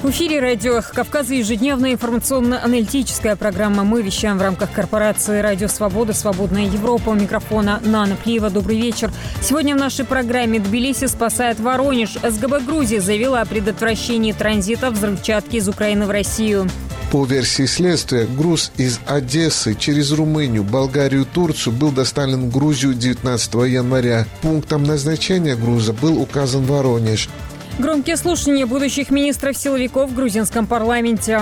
В эфире радио «Эхо Кавказа» ежедневная информационно-аналитическая программа. Мы вещаем в рамках корпорации «Радио Свобода», «Свободная Европа». У микрофона Нана Плиева. Добрый вечер. Сегодня в нашей программе Тбилиси спасает Воронеж. СГБ Грузии заявила о предотвращении транзита взрывчатки из Украины в Россию. По версии следствия, груз из Одессы через Румынию, Болгарию и Турцию был доставлен в Грузию 19 января. Пунктом назначения груза был указан Воронеж. Громкие слушания будущих министров-силовиков в грузинском парламенте.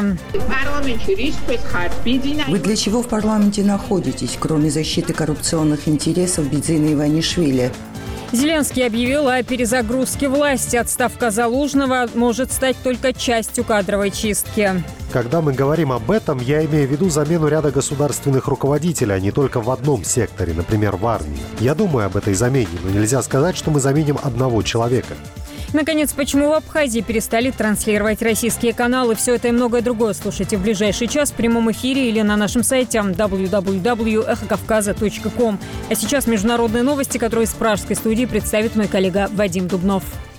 Вы для чего в парламенте находитесь, кроме защиты коррупционных интересов Бидзина Иванишвили? Зеленский объявил о перезагрузке власти. Отставка Залужного может стать только частью кадровой чистки. Когда мы говорим об этом, я имею в виду замену ряда государственных руководителей, а не только в одном секторе, например, в армии. Я думаю об этой замене, но нельзя сказать, что мы заменим одного человека. Наконец, почему в Абхазии перестали транслировать российские каналы? Все это и многое другое слушайте в ближайший час в прямом эфире или на нашем сайте www.эхокавказа.ком. А сейчас международные новости, которые из пражской студии представит мой коллега Вадим Дубнов.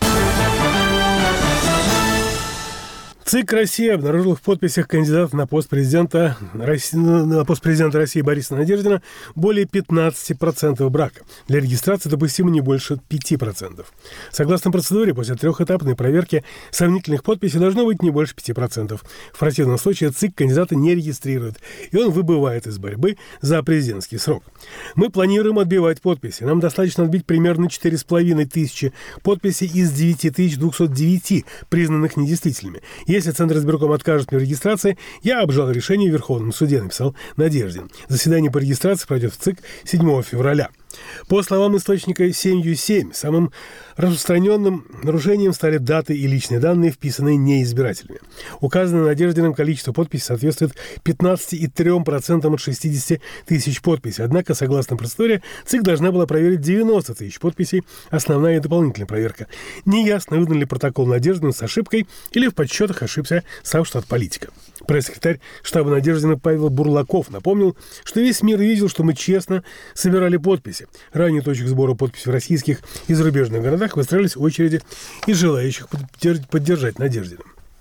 ЦИК России обнаружил в подписях кандидатов на пост президента России Бориса Надеждина более 15% брака. Для регистрации допустимо не больше 5%. Согласно процедуре, после трехэтапной проверки сомнительных подписей должно быть не больше 5%. В противном случае ЦИК кандидата не регистрирует, и он выбывает из борьбы за президентский срок. Мы планируем отбивать подписи. Нам достаточно отбить примерно 4500 подписей из 9209, признанных недействительными. Если Центр избирком откажет мне в регистрации, я обжалую решение в Верховном суде, написал Надеждин. Заседание по регистрации пройдет в ЦИК 7 февраля. По словам источника «Семью-7», самым распространенным нарушением стали даты и личные данные, вписанные неизбирателями. Указанное Надеждиным количество подписей соответствует 15,3% от 60 тысяч подписей. Однако, согласно процедуре, ЦИК должна была проверить 90 тысяч подписей, основная и дополнительная проверка. Неясно, выдан ли протокол Надеждину с ошибкой или в подсчетах ошибся сам штат-политика. Пресс-секретарь штаба Надеждина Павел Бурлаков напомнил, что весь мир видел, что мы честно собирали подписи. Ранее точек сбора подписей в российских и зарубежных городах выстраивались очереди из желающих поддержать Надеждина.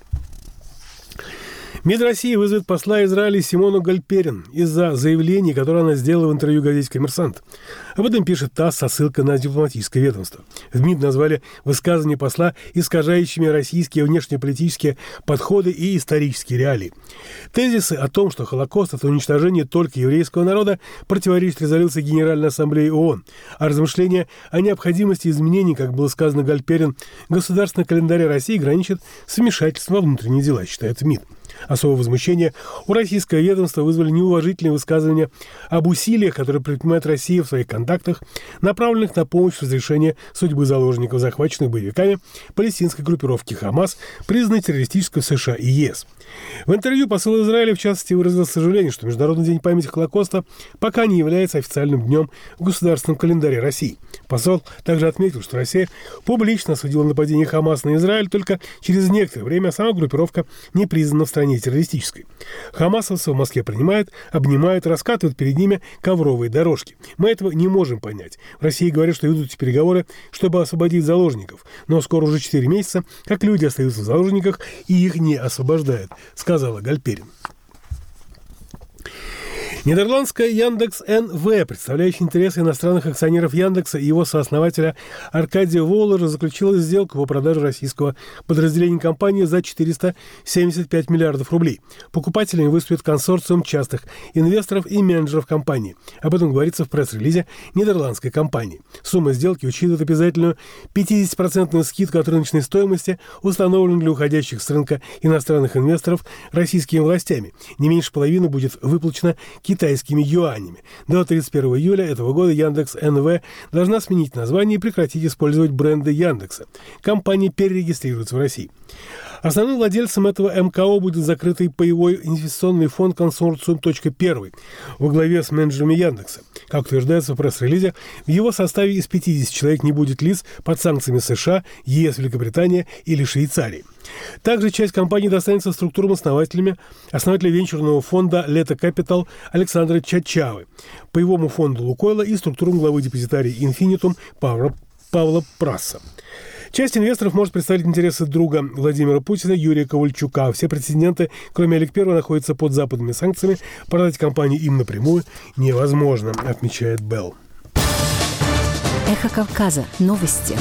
МИД России вызовет посла Израиля Симону Гальперин из-за заявлений, которые она сделала в интервью газете «Коммерсант». Об этом пишет ТАСС со ссылкой на дипломатическое ведомство. В МИД назвали высказывания посла искажающими российские внешнеполитические подходы и исторические реалии. Тезисы о том, что Холокост – это уничтожение только еврейского народа, противоречат резолюции Генеральной Ассамблеи ООН, а размышления о необходимости изменений, как было сказано Гальперин, государственного календаря России граничат с вмешательством во внутренние дела, считает МИД. Особое возмущение у российского ведомства вызвали неуважительные высказывания об усилиях, которые предпринимает Россия в своих контактах, направленных на помощь в разрешении судьбы заложников, захваченных боевиками палестинской группировки «Хамас», признанной террористической в США и ЕС. В интервью посол Израиля, в частности, выразил сожаление, что Международный день памяти Холокоста пока не является официальным днем в государственном календаре России. Посол также отметил, что Россия публично осудила нападение Хамас на Израиль, только через некоторое время сама группировка не признана в стране террористической. Хамасовцы в Москве принимают, обнимают, раскатывают перед ними ковровые дорожки. Мы этого не можем понять. В России говорят, что ведут переговоры, чтобы освободить заложников. Но скоро уже 4 месяца, как люди остаются в заложниках и их не освобождают, сказала Гальперин. Нидерландская Яндекс.НВ, представляющая интересы иностранных акционеров Яндекса и его сооснователя Аркадия Воллера, заключила сделку по продаже российского подразделения компании за 475 миллиардов рублей. Покупателями выступит консорциум частных инвесторов и менеджеров компании. Об этом говорится в пресс-релизе нидерландской компании. Сумма сделки учитывает обязательную 50% скидку от рыночной стоимости, установленную для уходящих с рынка иностранных инвесторов российскими властями. Не меньше половины будет выплачено китайскими юанями. До 31 июля этого года Яндекс.НВ должна сменить название и прекратить использовать бренды Яндекса. Компания перерегистрируется в России. Основным владельцем этого МКО будет закрытый паевой инвестиционный фонд «Консорциум.1» во главе с менеджерами Яндекса. Как утверждается в пресс-релизе, в его составе из 50 человек не будет лиц под санкциями США, ЕС, Великобритании или Швейцарии. Также часть компании достанется структурам основателя венчурного фонда «Лето Капитал» Александра Чачавы, паевому фонду «Лукойла» и структурам главы депозитарии «Инфинитум» Павла Прасса. Часть инвесторов может представить интересы друга Владимира Путина Юрия Ковальчука. Все претенденты, кроме Олег I, находятся под западными санкциями. Продать компанию им напрямую невозможно, отмечает Белл. Эхо Кавказа. Новости.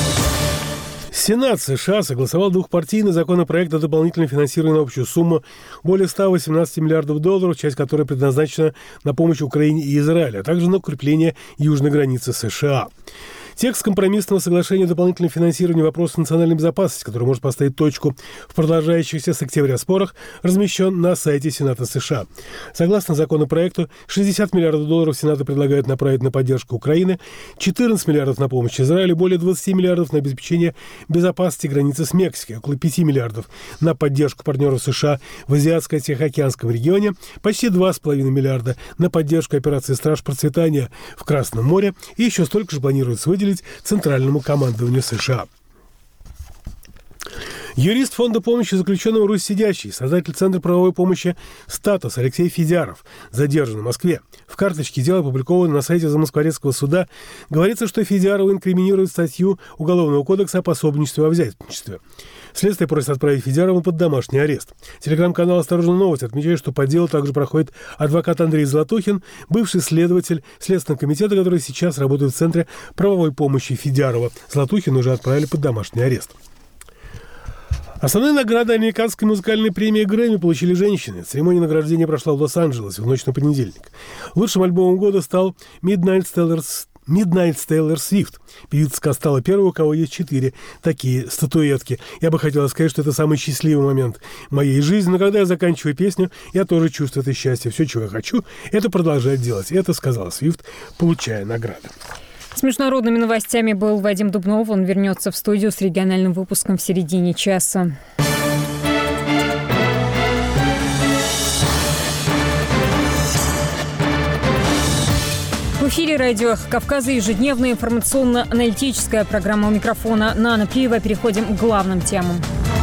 Сенат США согласовал двухпартийный законопроект о дополнительном финансировании на общую сумму более 118 миллиардов долларов, часть которой предназначена на помощь Украине и Израилю, а также на укрепление южной границы США. Текст компромиссного соглашения о дополнительном финансировании вопроса национальной безопасности, который может поставить точку в продолжающихся с октября спорах, размещен на сайте Сената США. Согласно законопроекту, 60 миллиардов долларов Сенат предлагает направить на поддержку Украины, 14 миллиардов на помощь Израилю, более 20 миллиардов на обеспечение безопасности границы с Мексикой, около 5 миллиардов на поддержку партнеров США в Азиатско-Тихоокеанском регионе, почти 2,5 миллиарда на поддержку операции «Страж процветания» в Красном море и еще столько же планируется выделить Центральному командованию США. Юрист Фонда помощи заключенным Русь сидящий, создатель Центра правовой помощи «Статус» Алексей Федяров, задержан в Москве. В карточке дела, опубликованной на сайте Замоскворецкого суда, говорится, что Федярову инкриминирует статью Уголовного кодекса о пособничестве во взяточничестве. Следствие просит отправить Федярова под домашний арест. Телеграм-канал «Осторожно, новости» отмечает, что по делу также проходит адвокат Андрей Золотухин, бывший следователь Следственного комитета, который сейчас работает в Центре правовой помощи Федярова. Золотухина уже отправили под домашний арест. Основные награды американской музыкальной премии Грэмми получили женщины. Церемония награждения прошла в Лос-Анджелесе в ночь на понедельник. Лучшим альбомом года стал Midnight Taylor Swift. Певица стала первой, у кого есть 4 такие статуэтки. Я бы хотела сказать, что это самый счастливый момент моей жизни, но когда я заканчиваю песню, я тоже чувствую это счастье. Все, чего я хочу, это продолжать делать. Это сказала Свифт, получая награды. С международными новостями был Вадим Дубнов. Он вернется в студию с региональным выпуском в середине часа. В эфире радио «Эхо Кавказа» ежедневная информационно-аналитическая программа. У микрофона Нана Плиева. Переходим к главным темам.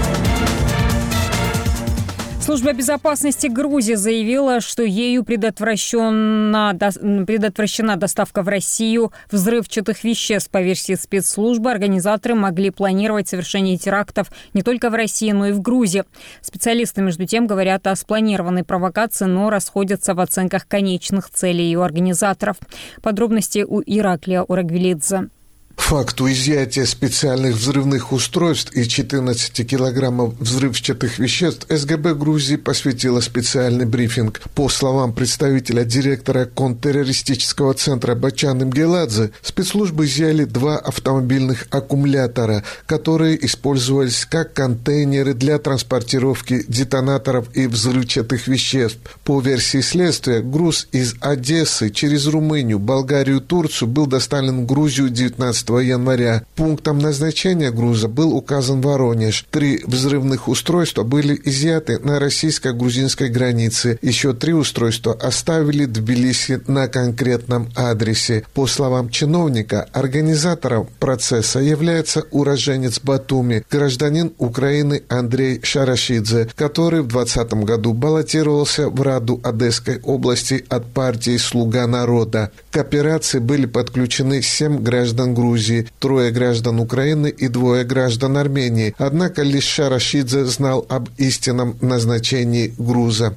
Служба безопасности Грузии заявила, что ею предотвращена доставка в Россию взрывчатых веществ. По версии спецслужбы, организаторы могли планировать совершение терактов не только в России, но и в Грузии. Специалисты, между тем, говорят о спланированной провокации, но расходятся в оценках конечных целей ее организаторов. Подробности у Ираклия Урагвелидзе. Факту изъятия специальных взрывных устройств и 14 килограммов взрывчатых веществ СГБ Грузии посвятила специальный брифинг. По словам представителя директора контртеррористического центра Бачан Имгеладзе, спецслужбы изъяли 2 автомобильных аккумулятора, которые использовались как контейнеры для транспортировки детонаторов и взрывчатых веществ. По версии следствия, груз из Одессы через Румынию, Болгарию и Турцию был доставлен в Грузию 19 января. Пунктом назначения груза был указан Воронеж. 3 взрывных устройства были изъяты на российско-грузинской границе. Еще 3 устройства оставили в Тбилиси на конкретном адресе. По словам чиновника, организатором процесса является уроженец Батуми, гражданин Украины Андрей Шарашидзе, который в 2020 году баллотировался в Раду Одесской области от партии «Слуга народа». К операции были подключены 7 граждан Грузии, 3 граждан Украины и 2 граждан Армении. Однако лишь Шарашидзе знал об истинном назначении груза.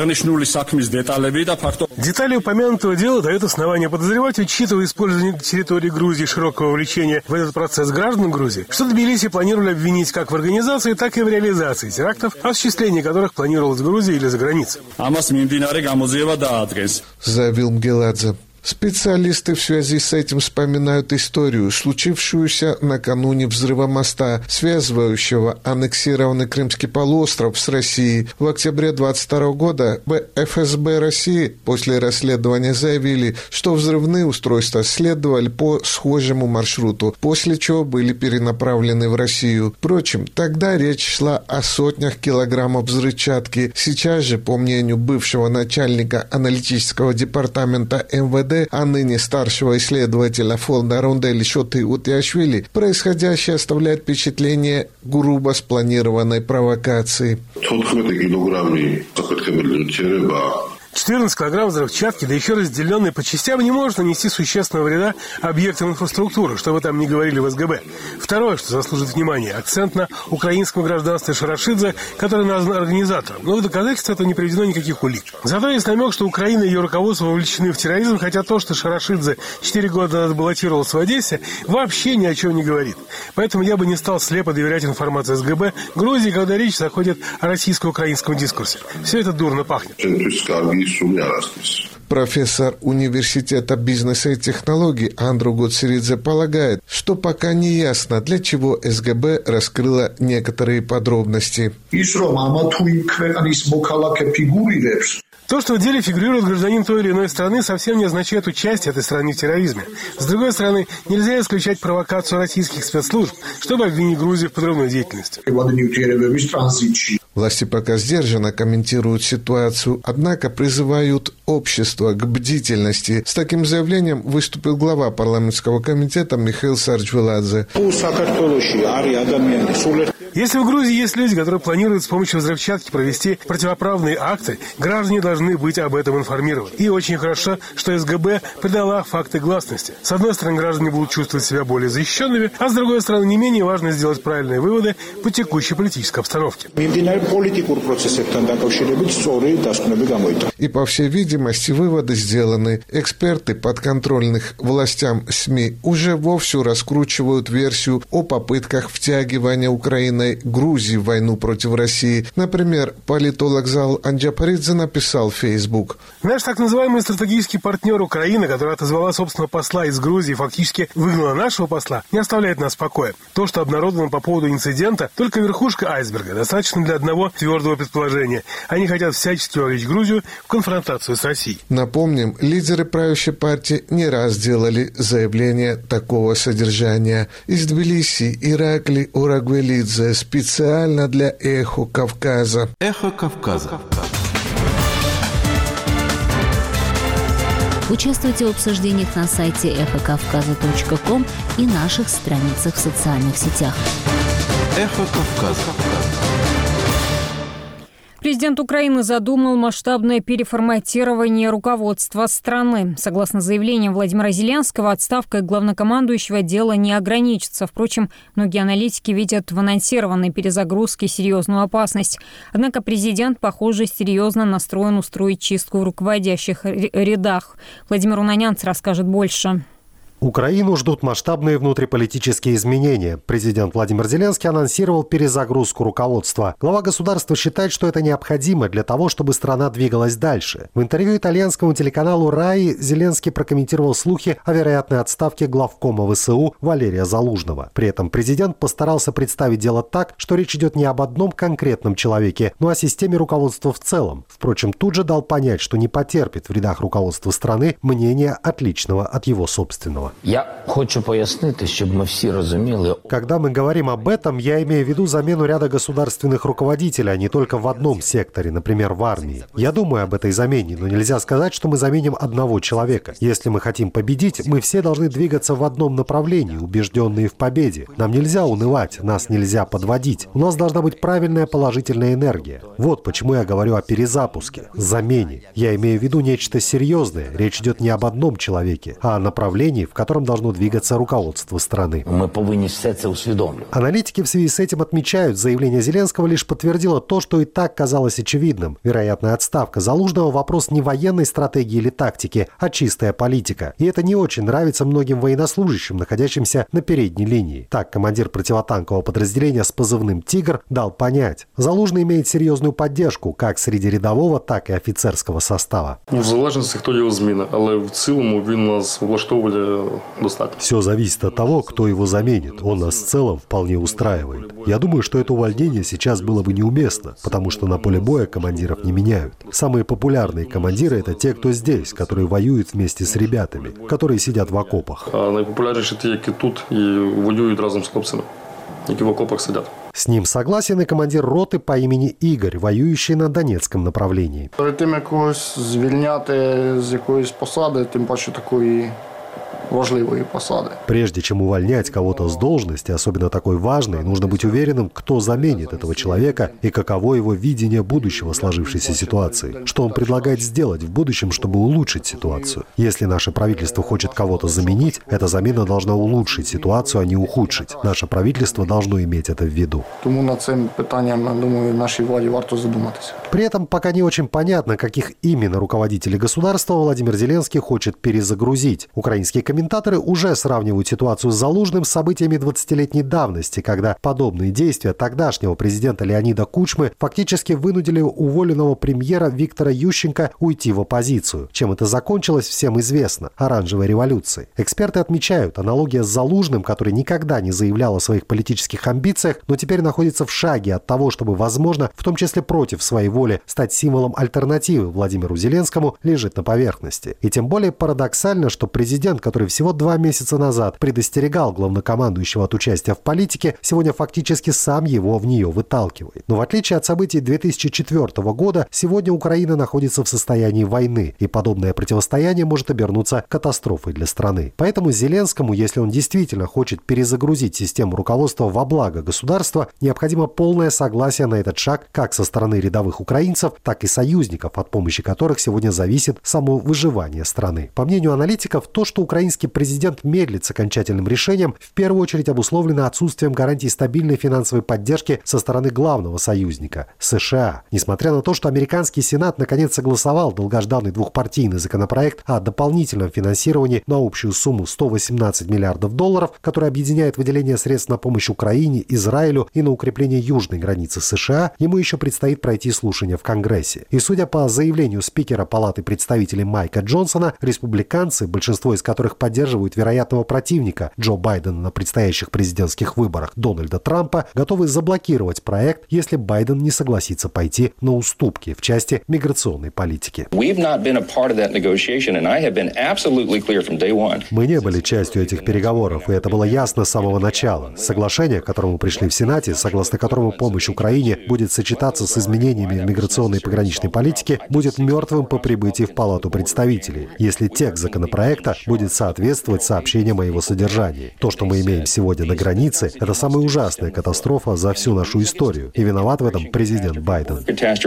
Детали упомянутого дела дают основания подозревать, учитывая использование на территории Грузии широкого вовлечения в этот процесс граждан Грузии, что Тбилиси планировали обвинить как в организации, так и в реализации терактов, осуществление которых планировалось в Грузии или за границей. Заявил Мгеладзе. Специалисты в связи с этим вспоминают историю, случившуюся накануне взрыва моста, связывающего аннексированный Крымский полуостров с Россией. В октябре 2022 года ФСБ России после расследования заявили, что взрывные устройства следовали по схожему маршруту, после чего были перенаправлены в Россию. Впрочем, тогда речь шла о сотнях килограммов взрывчатки. Сейчас же, по мнению бывшего начальника аналитического департамента МВД, а ныне старшего исследователя фонда Рундели Шоты Утиашвили, происходящее оставляет впечатление грубо спланированной провокации. 14 килограмм взрывчатки, да еще разделенной по частям, не может нанести существенного вреда объектам инфраструктуры, что вы там не говорили в СГБ. Второе, что заслужит внимания, акцент на украинском гражданстве Шарашидзе, который назван организатором. Но в доказательство этого не приведено никаких улик. Зато есть намек, что Украина и ее руководство вовлечены в терроризм, хотя то, что Шарашидзе 4 года назад баллотировался в Одессе, вообще ни о чем не говорит. Поэтому я бы не стал слепо доверять информации СГБ Грузии, когда речь заходит о российско-украинском дискурсе. Все это дурно пахнет. Профессор Университета бизнеса и технологий Андру Гоцеридзе полагает, что пока не ясно, для чего СГБ раскрыла некоторые подробности. То, что в деле фигурирует гражданин той или иной страны, совсем не означает участие этой страны в терроризме. С другой стороны, нельзя исключать провокацию российских спецслужб, чтобы обвинить Грузию в подрывной деятельности. Власти пока сдержанно комментируют ситуацию, однако призывают общество к бдительности. С таким заявлением выступил глава парламентского комитета Михаил Сарджвеладзе. Если в Грузии есть люди, которые планируют с помощью взрывчатки провести противоправные акты, граждане должны быть об этом информированы. И очень хорошо, что СГБ придала факты гласности. С одной стороны, граждане будут чувствовать себя более защищенными, а с другой стороны, не менее важно сделать правильные выводы по текущей политической обстановке. И, по всей видимости, выводы сделаны. Эксперты подконтрольных властям СМИ уже вовсю раскручивают версию о попытках втягивания Украины Грузии в войну против России. Например, политолог Зал Анджапаридзе написал в Facebook. Наш так называемый стратегический партнер Украина, которая отозвала собственного посла из Грузии и фактически выгнала нашего посла, не оставляет нас в покое. То, что обнародовано по поводу инцидента, только верхушка айсберга. Достаточно для одного твердого предположения. Они хотят всячески вовлечь Грузию в конфронтацию с Россией. Напомним, лидеры правящей партии не раз делали заявления такого содержания. Из Тбилиси Иракли Урагвелидзе специально для «Эхо Кавказа». «Эхо Кавказа». Участвуйте в обсуждениях на сайте эхокавказа.ком и наших страницах в социальных сетях. «Эхо Кавказа». Президент Украины задумал масштабное переформатирование руководства страны. Согласно заявлению Владимира Зеленского, отставкой главнокомандующего дело не ограничится. Впрочем, многие аналитики видят в анонсированной перезагрузке серьезную опасность. Однако президент, похоже, серьезно настроен устроить чистку в руководящих рядах. Владимир Унанянц расскажет больше. Украину ждут масштабные внутриполитические изменения. Президент Владимир Зеленский анонсировал перезагрузку руководства. Глава государства считает, что это необходимо для того, чтобы страна двигалась дальше. В интервью итальянскому телеканалу «Раи» Зеленский прокомментировал слухи о вероятной отставке главкома ВСУ Валерия Залужного. При этом президент постарался представить дело так, что речь идет не об одном конкретном человеке, но о системе руководства в целом. Впрочем, тут же дал понять, что не потерпит в рядах руководства страны мнения отличного от его собственного. Я хочу пояснити, щоб ми всі розуміли. Когда мы говорим об этом, я имею в виду замену ряда государственных руководителей, а не только в одном секторе, например, в армии. Я думаю об этой замене, но нельзя сказать, что мы заменим одного человека. Если мы хотим победить, мы все должны двигаться в одном направлении, убежденные в победе. Нам нельзя унывать, нас нельзя подводить. У нас должна быть правильная положительная энергия. Вот почему я говорю о перезапуске, замене. Я имею в виду нечто серьезное. Речь идет не об одном человеке, а о направлении, в котором должно двигаться руководство страны. Мы повинні все це усвідомлювати. Аналитики в связи с этим отмечают, заявление Зеленского лишь подтвердило то, что и так казалось очевидным. Вероятная отставка Залужного – вопрос не военной стратегии или тактики, а чистая политика. И это не очень нравится многим военнослужащим, находящимся на передней линии. Так, командир противотанкового подразделения с позывным «Тигр» дал понять. Залужный имеет серьезную поддержку как среди рядового, так и офицерского состава. В залежності, хто його зміни, але в цілому він нас влаштовує достатньо. Все зависит от того, кто его заменит. Он нас в целом вполне устраивает. Я думаю, что это увольнение сейчас было бы неуместно, потому что на поле боя командиров не меняют. Самые популярные командиры – это те, кто здесь, которые воюют вместе с ребятами, которые сидят в окопах. А найпопулярніші ті, які тут і воюють разом з хлопцями, які в окопах сидять. С ним согласен и командир роты по имени Игорь, воюющий на Донецком направлении. Перед тим, як когось звільняти з якоїсь посади, тим паче такої важливої посади. Прежде чем увольнять кого-то с должности, особенно такой важной, нужно быть уверенным, кто заменит этого человека и каково его видение будущего сложившейся ситуации. Что он предлагает сделать в будущем, чтобы улучшить ситуацию. Если наше правительство хочет кого-то заменить, эта замена должна улучшить ситуацию, а не ухудшить. Наше правительство должно иметь это в виду. Тому над цим питанням, я думаю, нашій владі варто задуматися. При этом пока не очень понятно, каких именно руководителей государства Владимир Зеленский хочет перезагрузить. Украинские комментаторы уже сравнивают ситуацию с Залужным с событиями 20-летней давности, когда подобные действия тогдашнего президента Леонида Кучмы фактически вынудили уволенного премьера Виктора Ющенко уйти в оппозицию. Чем это закончилось, всем известно – оранжевой революцией. Эксперты отмечают, аналогия с Залужным, который никогда не заявлял о своих политических амбициях, но теперь находится в шаге от того, чтобы, возможно, в том числе против своей воли, стать символом альтернативы Владимиру Зеленскому, лежит на поверхности. И тем более парадоксально, что президент, который всего 2 месяца назад предостерегал главнокомандующего от участия в политике, сегодня фактически сам его в нее выталкивает. Но в отличие от событий 2004 года, сегодня Украина находится в состоянии войны, и подобное противостояние может обернуться катастрофой для страны. Поэтому Зеленскому, если он действительно хочет перезагрузить систему руководства во благо государства, необходимо полное согласие на этот шаг как со стороны рядовых украинцев, так и союзников, от помощи которых сегодня зависит само выживание страны. По мнению аналитиков, то, что украинский президент медлит с окончательным решением, в первую очередь обусловлено отсутствием гарантий стабильной финансовой поддержки со стороны главного союзника – США. Несмотря на то, что американский Сенат наконец согласовал долгожданный двухпартийный законопроект о дополнительном финансировании на общую сумму $118 миллиардов, который объединяет выделение средств на помощь Украине, Израилю и на укрепление южной границы США, ему еще предстоит пройти слушания в Конгрессе. И судя по заявлению спикера Палаты представителей Майка Джонсона, республиканцы, большинство из которых поддерживают вероятного противника Джо Байдена на предстоящих президентских выборах Дональда Трампа, готовы заблокировать проект, если Байден не согласится пойти на уступки в части миграционной политики. Мы не были частью этих переговоров, и это было ясно с самого начала. Соглашение, к которому пришли в Сенате, согласно которому помощь Украине будет сочетаться с изменениями в миграционной и пограничной политике, будет мертвым по прибытии в Палату представителей, если текст законопроекта будет соответствовать сообщениям о его содержании. То, что мы имеем сегодня на границе, это самая ужасная катастрофа за всю нашу историю. И виноват в этом президент Байден.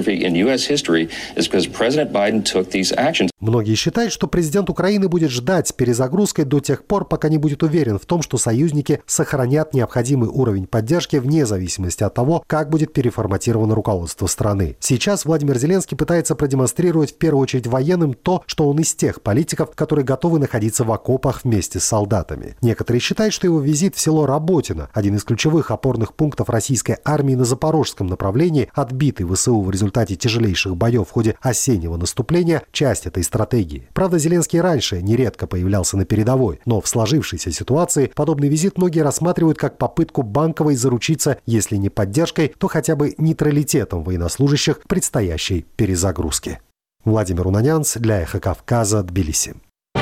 Многие считают, что президент Украины будет ждать с перезагрузкой до тех пор, пока не будет уверен в том, что союзники сохранят необходимый уровень поддержки вне зависимости от того, как будет переформатировано руководство страны. Сейчас Владимир Зеленский пытается продемонстрировать в первую очередь военным то, что он из тех политиков, которые готовы находиться в окопах вместе с солдатами. Некоторые считают, что его визит в село Работино, один из ключевых опорных пунктов российской армии на запорожском направлении, отбитый ВСУ в результате тяжелейших боев в ходе осеннего наступления, часть этой стратегии. Правда, Зеленский раньше нередко появлялся на передовой, но в сложившейся ситуации подобный визит многие рассматривают как попытку Банковой заручиться, если не поддержкой, то хотя бы нейтралитетом военнослужащих к предстоящей перезагрузке. Владимир Унанянц для «Эхо Кавказа», Тбилиси.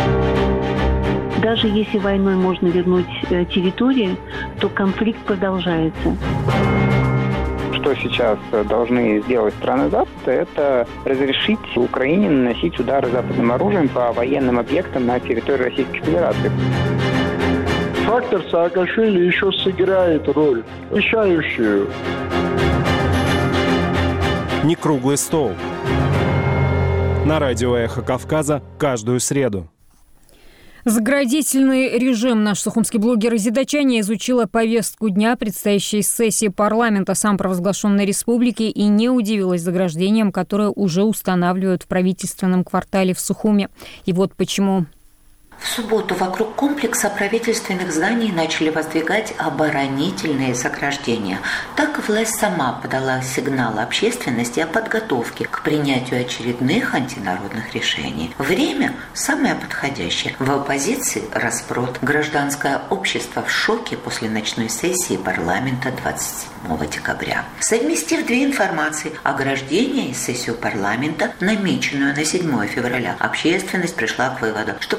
Даже если войной можно вернуть территории, то конфликт продолжается. Что сейчас должны сделать страны Запада, это разрешить Украине наносить удары западным оружием по военным объектам на территории Российской Федерации. Фактор Саакашвили еще сыграет роль, решающую. Не круглый стол. На радио «Эхо Кавказа» каждую среду. Заградительный режим. Наш сухумский блогер Изида Чаня изучила повестку дня предстоящей сессии парламента самопровозглашенной республики и не удивилась заграждениям, которые уже устанавливают в правительственном квартале в Сухуме. И вот почему. В субботу вокруг комплекса правительственных зданий начали воздвигать оборонительные заграждения. Так власть сама подала сигнал общественности о подготовке к принятию очередных антинародных решений. Время самое подходящее. В оппозиции распрод. Гражданское общество в шоке после ночной сессии парламента 27 декабря. Совместив две информации – ограждение и сессию парламента, намеченную на 7 февраля, общественность пришла к выводу, что парламент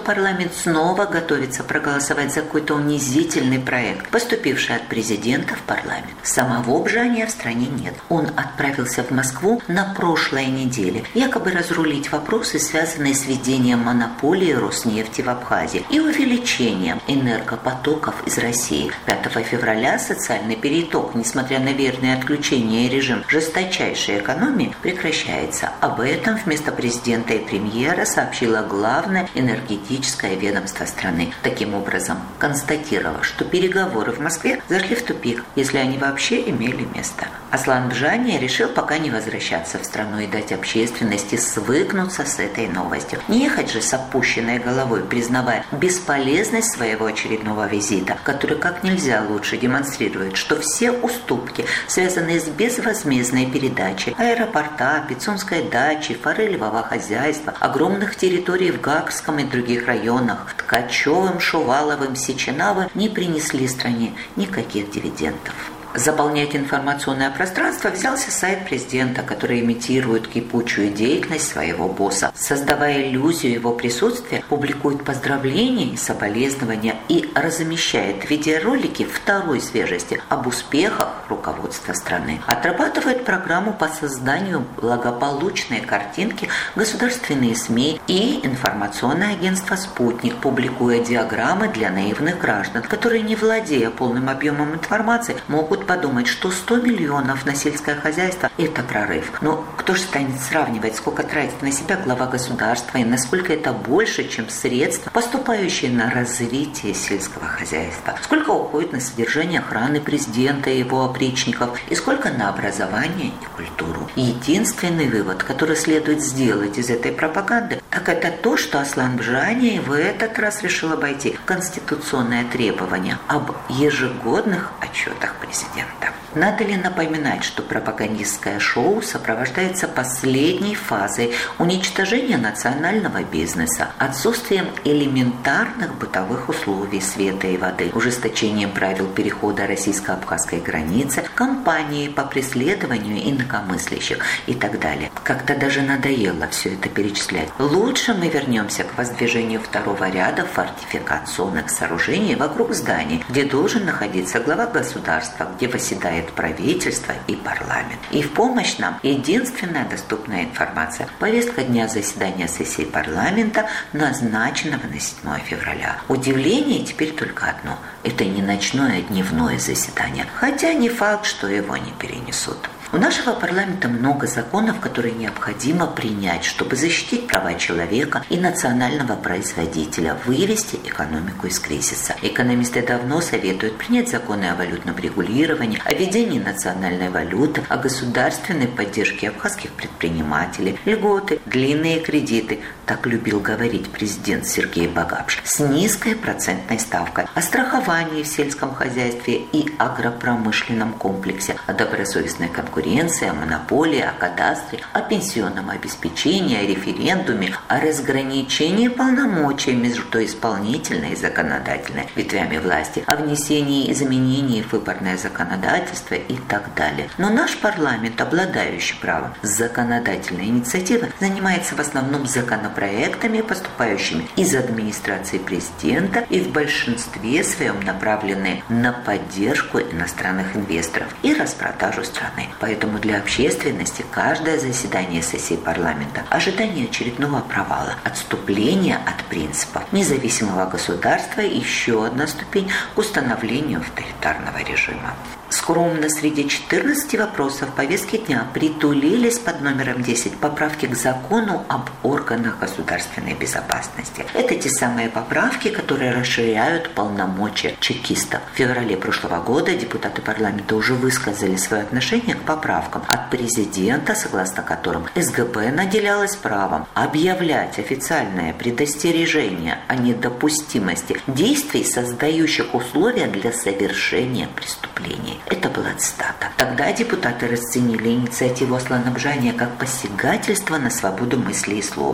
парламент снова готовится проголосовать за какой-то унизительный проект, поступивший от президента в парламент. Самого Бжания в стране нет. Он отправился в Москву на прошлой неделе, якобы разрулить вопросы, связанные с введением монополии Роснефти в Абхазии и увеличением энергопотоков из России. 5 февраля социальный переиток, несмотря на верное отключение и режим жесточайшей экономии, прекращается. Об этом вместо президента и премьера сообщило главное энергетическое ведомство страны. Таким образом, констатировав, что переговоры в Москве зашли в тупик, если они вообще имели место. Аслан Бжания решил пока не возвращаться в страну и дать общественности свыкнуться с этой новостью. Не ехать же с опущенной головой, признавая бесполезность своего очередного визита, который как нельзя лучше демонстрирует, что все уступки, связанные с безвозмездной передачей аэропорта, Пицунской дачи, форелевого хозяйства, огромных территорий в Гагском и других районах, Ткачевым, Шуваловым, Сеченовым, не принесли стране никаких дивидендов. Заполнять информационное пространство взялся сайт президента, который имитирует кипучую деятельность своего босса. Создавая иллюзию его присутствия, публикует поздравления и соболезнования и размещает видеоролики второй свежести об успехах руководства страны. Отрабатывает программу по созданию благополучной картинки государственные СМИ и информационное агентство «Спутник», публикуя диаграммы для наивных граждан, которые, не владея полным объемом информации, могут подумать, что 100 миллионов на сельское хозяйство – это прорыв. Но кто же станет сравнивать, сколько тратит на себя глава государства и насколько это больше, чем средства, поступающие на развитие сельского хозяйства? Сколько уходит на содержание охраны президента и его опричников, и сколько на образование и культуру? Единственный вывод, который следует сделать из этой пропаганды, так это то, что Аслан Бжания в этот раз решил обойти конституционное требование об ежегодных отчетах президента. Надо ли напоминать, что пропагандистское шоу сопровождается последней фазой уничтожения национального бизнеса, отсутствием элементарных бытовых условий света и воды, ужесточением правил перехода российско-абхазской границы, кампанией по преследованию инакомыслящих и так далее. Как-то даже надоело все это перечислять. Лучше мы вернемся к воздвижению второго ряда фортификационных сооружений вокруг зданий, где должен находиться глава государства, где восседает правительство и парламент. И в помощь нам единственная доступная информация. Повестка дня заседания сессии парламента, назначенного на 7 февраля. Удивление теперь только одно. Это не ночное, а дневное заседание. Хотя не факт, что его не перенесут. У нашего парламента много законов, которые необходимо принять, чтобы защитить права человека и национального производителя, вывести экономику из кризиса. Экономисты давно советуют принять законы о валютном регулировании, о введении национальной валюты, о государственной поддержке абхазских предпринимателей, льготы, длинные кредиты, так любил говорить президент Сергей Багапш, с низкой процентной ставкой, о страховании в сельском хозяйстве и агропромышленном комплексе, о добросовестной конкуренции, о монополии, о кадастре, о пенсионном обеспечении, о референдуме, о разграничении полномочий между исполнительной и законодательной ветвями власти, о внесении изменений в выборное законодательство и так далее. Но наш парламент, обладающий правом законодательной инициативы, занимается в основном законопроектами, поступающими из администрации президента и в большинстве своем направленные на поддержку иностранных инвесторов и распродажу страны. Поэтому для общественности каждое заседание сессии парламента – ожидание очередного провала, отступления от принципов независимого государства и еще одна ступень к установлению авторитарного режима. Скромно среди 14 вопросов повестки дня притулились под номером 10 поправки к закону об органах государственной безопасности. Это те самые поправки, которые расширяют полномочия чекистов. В феврале прошлого года депутаты парламента уже высказали свое отношение к поправкам от президента, согласно которым СГБ наделялась правом объявлять официальное предостережение о недопустимости действий, создающих условия для совершения преступлений. Это была цитата. Тогда депутаты расценили инициативу Аслана Бжания как посягательство на свободу мысли и слова, назвали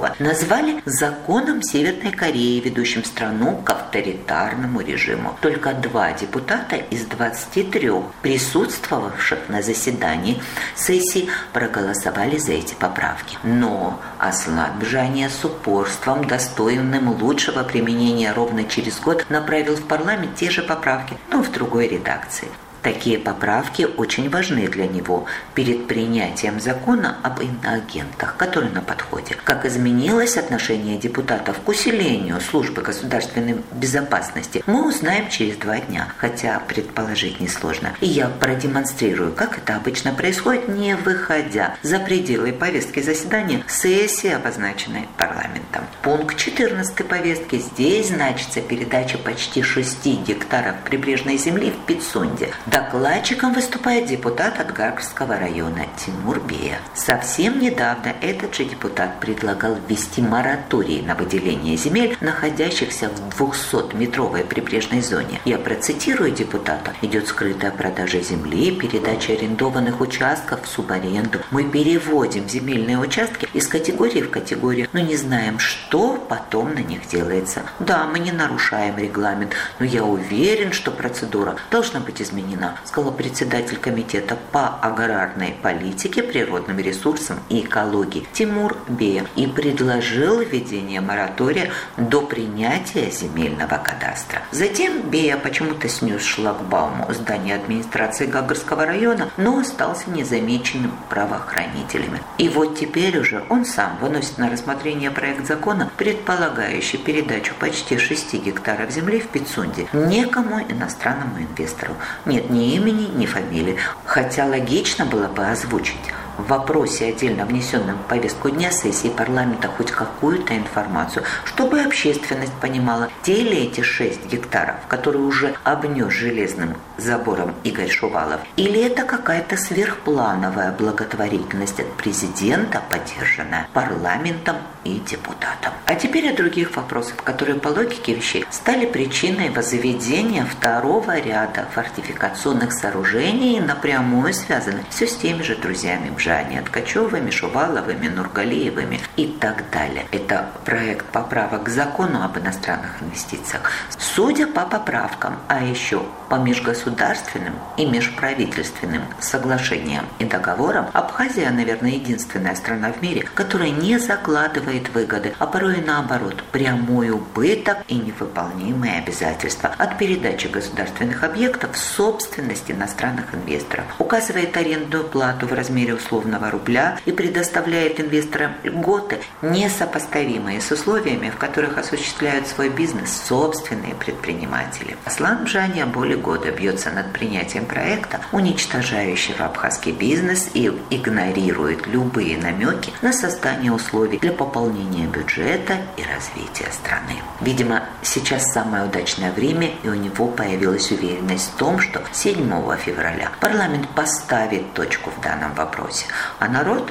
назвали законом Северной Кореи, ведущим страну к авторитарному режиму. Только 2 депутата из 23, присутствовавших на заседании сессии, проголосовали за эти поправки. Но Аслан Бжания с упорством, достойным лучшего применения, ровно через год направил в парламент те же поправки, но в другой редакции. Такие поправки очень важны для него перед принятием закона об иноагентах, который на подходе. Как изменилось отношение депутатов к усилению службы государственной безопасности, мы узнаем через 2 дня, хотя предположить несложно. И я продемонстрирую, как это обычно происходит, не выходя за пределы повестки заседания сессии, обозначенной парламентом. Пункт 14 повестки. Здесь значится передача почти 6 гектаров прибрежной земли в Пицунде. Докладчиком выступает депутат от Гарковского района Тимур Бея. Совсем недавно этот же депутат предлагал ввести мораторий на выделение земель, находящихся в 200-метровой прибрежной зоне. Я процитирую депутата. Идет скрытая продажа земли, передача арендованных участков в субаренду. Мы переводим земельные участки из категории в категорию, но не знаем, что потом на них делается. Да, мы не нарушаем регламент, но я уверен, что процедура должна быть изменена, сказал председатель комитета по аграрной политике, природным ресурсам и экологии Тимур Бея и предложил введение моратория до принятия земельного кадастра. Затем Бея почему-то снес шлагбаум у здания администрации Гагарского района, но остался незамеченным правоохранителями. И вот теперь уже он сам выносит на рассмотрение проект закона, предполагающий передачу почти 6 гектаров земли в Пицунде некому иностранному инвестору. Нет ни имени, ни фамилии. Хотя логично было бы озвучить в вопросе, отдельно внесенном в повестку дня сессии парламента, хоть какую-то информацию, чтобы общественность понимала, те ли эти 6 гектаров, которые уже обнес железным забором Игорь Шувалов, или это какая-то сверхплановая благотворительность от президента, поддержанная парламентом и депутатом. А теперь о других вопросах, которые по логике вещей стали причиной возведения 2-го ряда фортификационных сооружений, напрямую связаны все с теми же друзьями Бжания, Ткачевыми, Шуваловыми, Нургалиевыми и так далее. Это проект поправок к закону об иностранных инвестициях. Судя по поправкам, а еще по межгосударственным и межправительственным соглашениям и договорам, Абхазия, наверное, единственная страна в мире, которая не закладывает выгоды, а порой наоборот, прямой убыток и невыполнимые обязательства от передачи государственных объектов в собственность иностранных инвесторов, указывает арендную плату в размере условного рубля и предоставляет инвесторам льготы, несопоставимые с условиями, в которых осуществляют свой бизнес собственные предприниматели. Аслан Бжания более года бьется над принятием проекта, уничтожающего абхазский бизнес, и игнорирует любые намеки на создание условий для пополнения бюджета и развития страны. Видимо, сейчас самое удачное время, и у него появилась уверенность в том, что 7 февраля парламент поставит точку в данном вопросе, а народ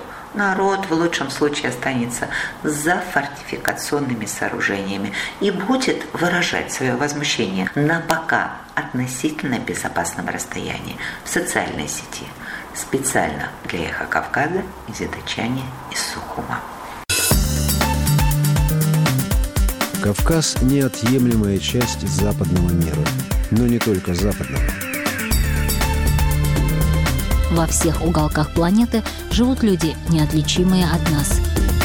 в лучшем случае останется за фортификационными сооружениями и будет выражать свое возмущение на пока относительно безопасном расстоянии в социальной сети. Специально для «Эхо Кавказа» из Идачани, из Сухума. Кавказ – неотъемлемая часть западного мира, но не только западного. Во всех уголках планеты живут люди, неотличимые от нас.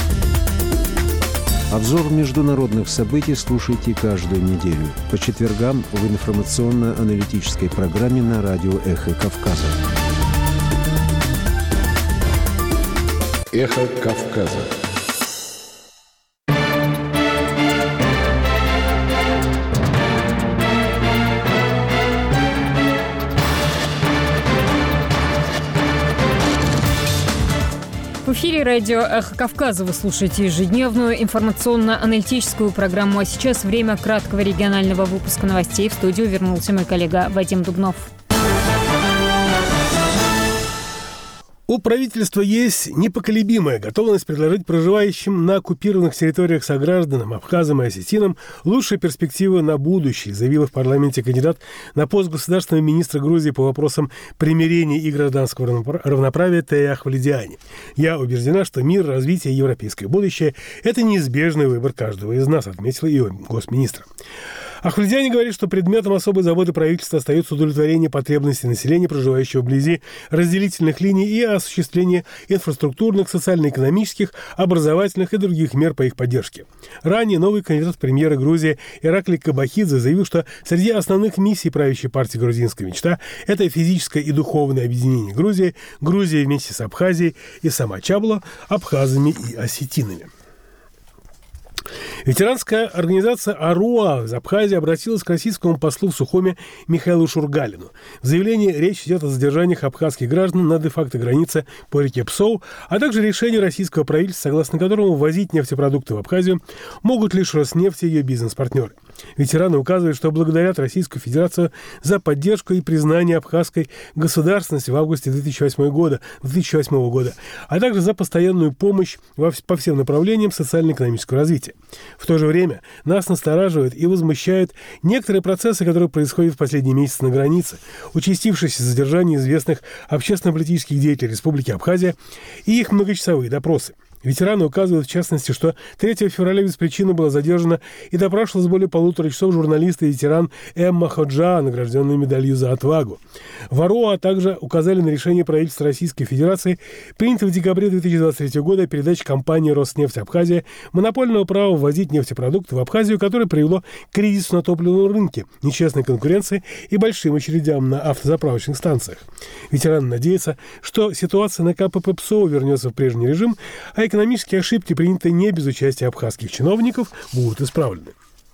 Обзор международных событий слушайте каждую неделю по четвергам в информационно-аналитической программе на радио «Эхо Кавказа». «Эхо Кавказа». В эфире радио «Эхо Кавказа». Вы слушаете ежедневную информационно-аналитическую программу. А сейчас время краткого регионального выпуска новостей. В студию вернулся мой коллега Вадим Дубнов. У правительства есть непоколебимая готовность предложить проживающим на оккупированных территориях согражданам, абхазам и осетинам лучшие перспективы на будущее, заявила в парламенте кандидат на пост государственного министра Грузии по вопросам примирения и гражданского равноправия Тея Ахваледиани. «Я убеждена, что мир, развитие и европейское будущее – это неизбежный выбор каждого из нас», отметила и госминистра. Ахваледиани говорит, что предметом особой заботы правительства остается удовлетворение потребностей населения, проживающего вблизи разделительных линий, и осуществление инфраструктурных, социально-экономических, образовательных и других мер по их поддержке. Ранее новый кандидат в премьеры Грузии Ираклий Кабахидзе заявил, что среди основных миссий правящей партии «Грузинская мечта» – это физическое и духовное объединение Грузии, Грузия вместе с Абхазией и сама Чабла, абхазами и осетинами. Ветеранская организация «Аруа» из Абхазии обратилась к российскому послу в Сухуми Михаилу Шургалину. В заявлении речь идет о задержаниях абхазских граждан на де-факто границе по реке Псоу, а также решении российского правительства, согласно которому ввозить нефтепродукты в Абхазию могут лишь Роснефть и ее бизнес-партнеры. Ветераны указывают, что благодарят Российскую Федерацию за поддержку и признание абхазской государственности в августе 2008 года, а также за постоянную помощь по всем направлениям социально-экономического развития. В то же время нас настораживают и возмущают некоторые процессы, которые происходят в последние месяцы на границе, участившееся задержание известных общественно-политических деятелей Республики Абхазия и их многочасовые допросы. Ветераны указывают, в частности, что 3 февраля без причины была задержана и допрашивалась более 1,5 часа журналист и ветеран Эмма Ходжа, награжденная медалью за отвагу. В АРОА также указали на решение правительства Российской Федерации, принятое в декабре 2023 года о передаче компании «Роснефть Абхазия» монопольного права ввозить нефтепродукты в Абхазию, которое привело к кризису на топливном рынке, нечестной конкуренции и большим очередям на автозаправочных станциях. Ветераны надеются, что ситуация на КПП ПСО вернется в прежний режим, а экономические ошибки, принятые не без участия абхазских чиновников, будут исправлены.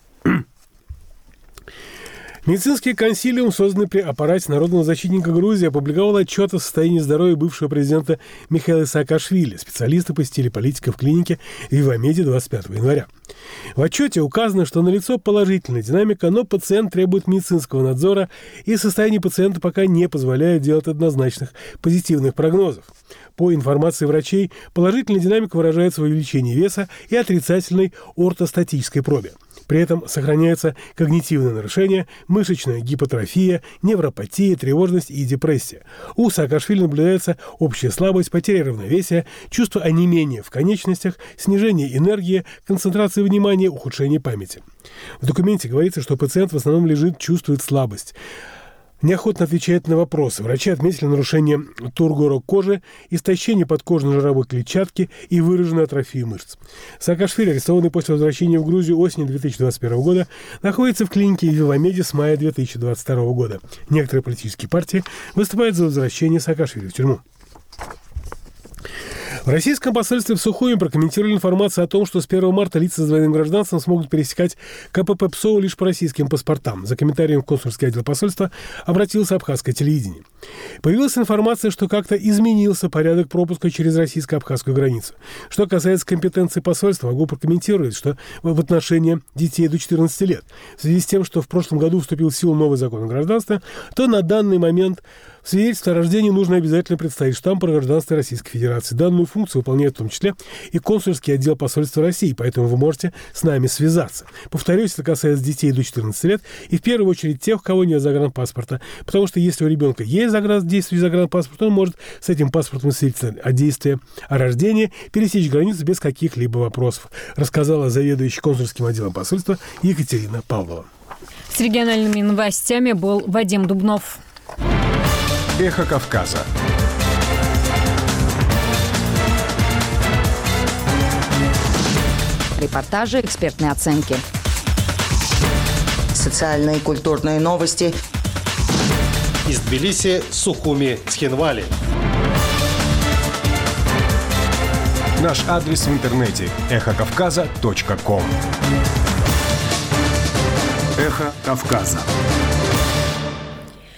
Медицинский консилиум, созданный при аппарате народного защитника Грузии, опубликовал отчет о состоянии здоровья бывшего президента Михаила Саакашвили. Специалисты посетили политика в клинике в Ивамеде 25 января. В отчете указано, что налицо положительная динамика, но пациент требует медицинского надзора, и состояние пациента пока не позволяет делать однозначных позитивных прогнозов. По информации врачей, положительная динамика выражается в увеличении веса и отрицательной ортостатической пробе. При этом сохраняются когнитивные нарушения, мышечная гипотрофия, невропатия, тревожность и депрессия. У Саакашвили наблюдается общая слабость, потеря равновесия, чувство онемения в конечностях, снижение энергии, концентрации внимания, ухудшение памяти. В документе говорится, что пациент в основном лежит, чувствует слабость. Неохотно отвечает на вопросы. Врачи отметили нарушение тургора кожи, истощение подкожной жировой клетчатки и выраженную атрофию мышц. Саакашвили, арестованный после возвращения в Грузию осенью 2021 года, находится в клинике в Ивамеде с мая 2022 года. Некоторые политические партии выступают за возвращение Саакашвили в тюрьму. В российском посольстве в Сухуми прокомментировали информацию о том, что с 1 марта лица с двойным гражданством смогут пересекать КПП ПСО лишь по российским паспортам. За комментарием в консульский отдел посольства обратился абхазское телевидение. Появилась информация, что как-то изменился порядок пропуска через российско-абхазскую границу. Что касается компетенции посольства, могу прокомментировать, что в отношении детей до 14 лет. В связи с тем, что в прошлом году вступил в силу новый закон о гражданстве, то на данный момент в свидетельстве о рождении нужно обязательно представить штамп о гражданстве Российской Федерации. Данную функцию выполняет в том числе и консульский отдел посольства России, поэтому вы можете с нами связаться. Повторюсь, это касается детей до 14 лет и в первую очередь тех, у кого нет загранпаспорта, потому что если у ребенка есть действующий загранпаспорт, он может с этим паспортом свидетельствовать о действии о рождении пересечь границу без каких-либо вопросов, рассказала заведующий консульским отделом посольства Екатерина Павлова. С региональными новостями был Вадим Дубнов. Эхо Кавказа. Репортажи, экспертные оценки. Социальные и культурные новости. Из Тбилиси, Сухуми, Цхинвали. Наш адрес в интернете – эхокавказа.ком. Эхо Кавказа.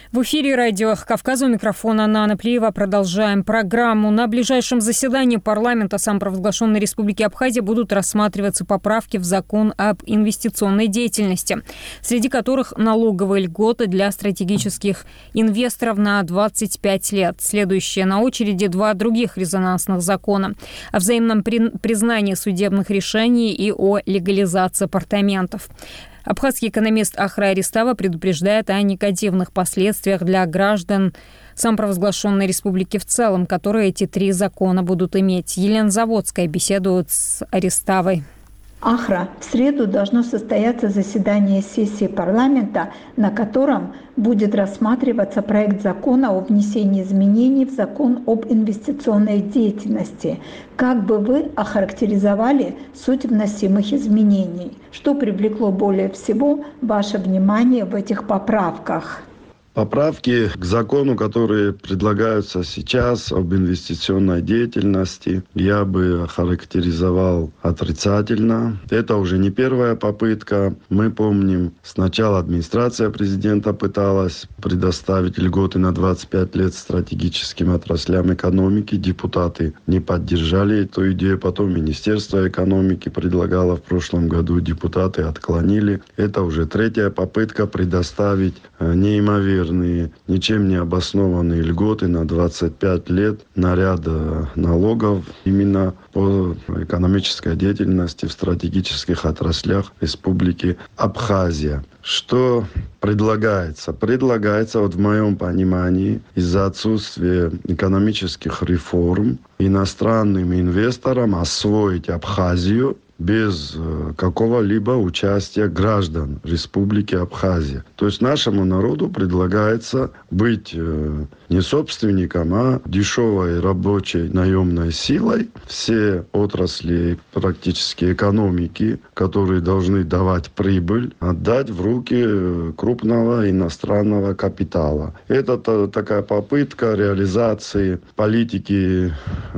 В эфире радио «Кавказ», у микрофона Нана Плиева. Продолжаем программу. На ближайшем заседании парламента самопровозглашенной Республики Абхазия будут рассматриваться поправки в закон об инвестиционной деятельности, среди которых налоговые льготы для стратегических инвесторов на 25 лет. Следующие на очереди два других резонансных закона о взаимном признании судебных решений и о легализации апартаментов. Абхазский экономист Ахра Аристава предупреждает о негативных последствиях для граждан самопровозглашенной республики в целом, которые эти три закона будут иметь. Елена Заводская беседует с Ариставой. Ахра, в среду должно состояться заседание сессии парламента, на котором будет рассматриваться проект закона о внесении изменений в закон об инвестиционной деятельности. Как бы вы охарактеризовали суть вносимых изменений? Что привлекло более всего ваше внимание в этих поправках? Поправки к закону, которые предлагаются сейчас об инвестиционной деятельности, я бы охарактеризовал отрицательно. Это уже не первая попытка. Мы помним, сначала администрация президента пыталась предоставить льготы на 25 лет стратегическим отраслям экономики. Депутаты не поддержали эту идею. Потом Министерство экономики предлагало в прошлом году. Депутаты отклонили. Это уже третья попытка предоставить неимоверные, ничем не обоснованные льготы на 25 лет на ряд налогов именно по экономической деятельности в стратегических отраслях Республики Абхазия. Что предлагается? Предлагается, вот в моем понимании, из-за отсутствия экономических реформ иностранным инвесторам освоить Абхазию без какого-либо участия граждан Республики Абхазия. То есть нашему народу предлагается быть не собственником, а дешевой рабочей наемной силой. Все отрасли практически экономики, которые должны давать прибыль, отдать в руки крупного иностранного капитала. Это такая попытка реализации политики,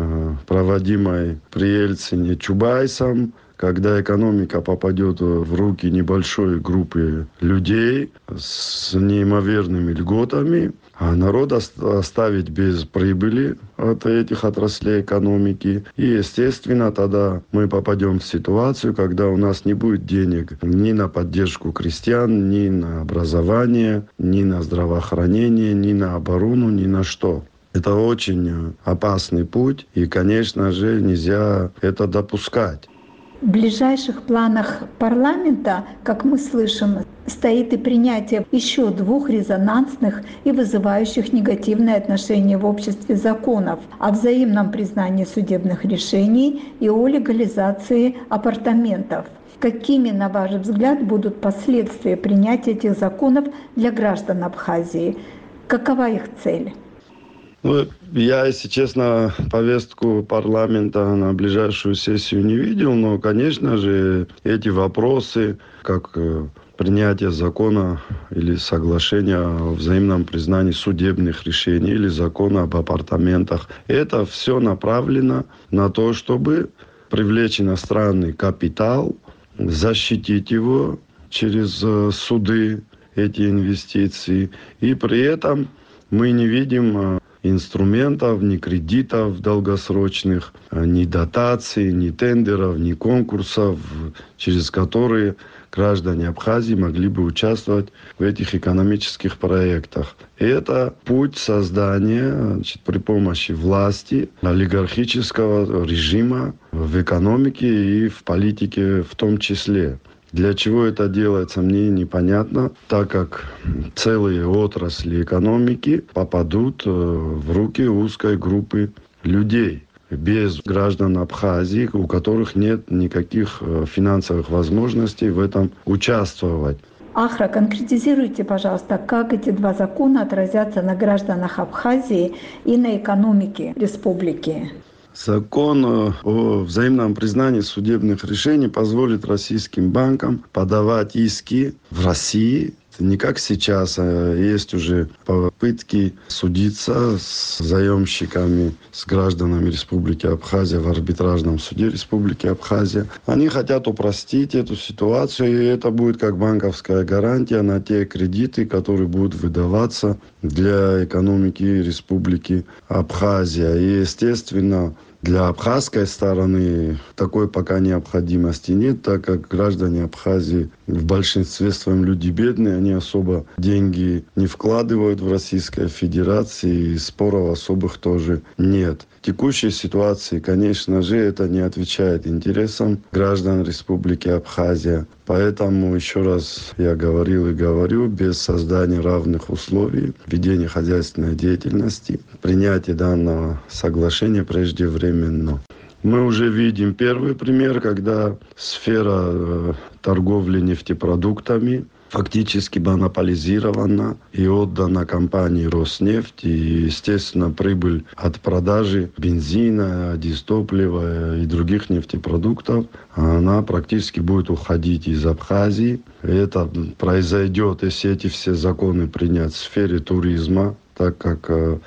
проводимой при Ельцине Чубайсом, когда экономика попадет в руки небольшой группы людей с неимоверными льготами, а народ оставить без прибыли от этих отраслей экономики. И, естественно, тогда мы попадем в ситуацию, когда у нас не будет денег ни на поддержку крестьян, ни на образование, ни на здравоохранение, ни на оборону, ни на что. Это очень опасный путь, и, конечно же, нельзя это допускать. В ближайших планах парламента, как мы слышим, стоит и принятие еще двух резонансных и вызывающих негативное отношение в обществе законов о взаимном признании судебных решений и о легализации апартаментов. Какими, на ваш взгляд, будут последствия принятия этих законов для граждан Абхазии? Какова их цель? Я, если честно, повестку парламента на ближайшую сессию не видел, но, конечно же, эти вопросы, как принятие закона или соглашения о взаимном признании судебных решений или закона об апартаментах, это все направлено на то, чтобы привлечь иностранный капитал, защитить его через суды, эти инвестиции, и при этом мы не видим инструментов, ни кредитов долгосрочных, ни дотаций, ни тендеров, ни конкурсов, через которые граждане Абхазии могли бы участвовать в этих экономических проектах. И это путь создания, при помощи власти, олигархического режима в экономике и в политике в том числе. Для чего это делается, мне непонятно, так как целые отрасли экономики попадут в руки узкой группы людей, без граждан Абхазии, у которых нет никаких финансовых возможностей в этом участвовать. Ахра, конкретизируйте, пожалуйста, как эти два закона отразятся на гражданах Абхазии и на экономике республики? Закон о взаимном признании судебных решений позволит российским банкам подавать иски в России не как сейчас, а есть уже попытки судиться с заемщиками, с гражданами Республики Абхазия в арбитражном суде Республики Абхазия. Они хотят упростить эту ситуацию, и это будет как банковская гарантия на те кредиты, которые будут выдаваться для экономики Республики Абхазия. И, естественно, для абхазской стороны такой пока необходимости нет, так как граждане Абхазии в большинстве своем люди бедные, они особо деньги не вкладывают в Российской Федерации, и споров особых тоже нет. В текущей ситуации, конечно же, это не отвечает интересам граждан Республики Абхазия. Поэтому, еще раз я говорил и говорю, без создания равных условий ведения хозяйственной деятельности, принятие данного соглашения преждевременно. Мы уже видим первый пример, когда сфера торговли нефтепродуктами фактически монополизирована и отдана компании «Роснефть». И, естественно, прибыль от продажи бензина, дизтоплива и других нефтепродуктов, она практически будет уходить из Абхазии. Это произойдет, если эти все законы принять в сфере туризма, так как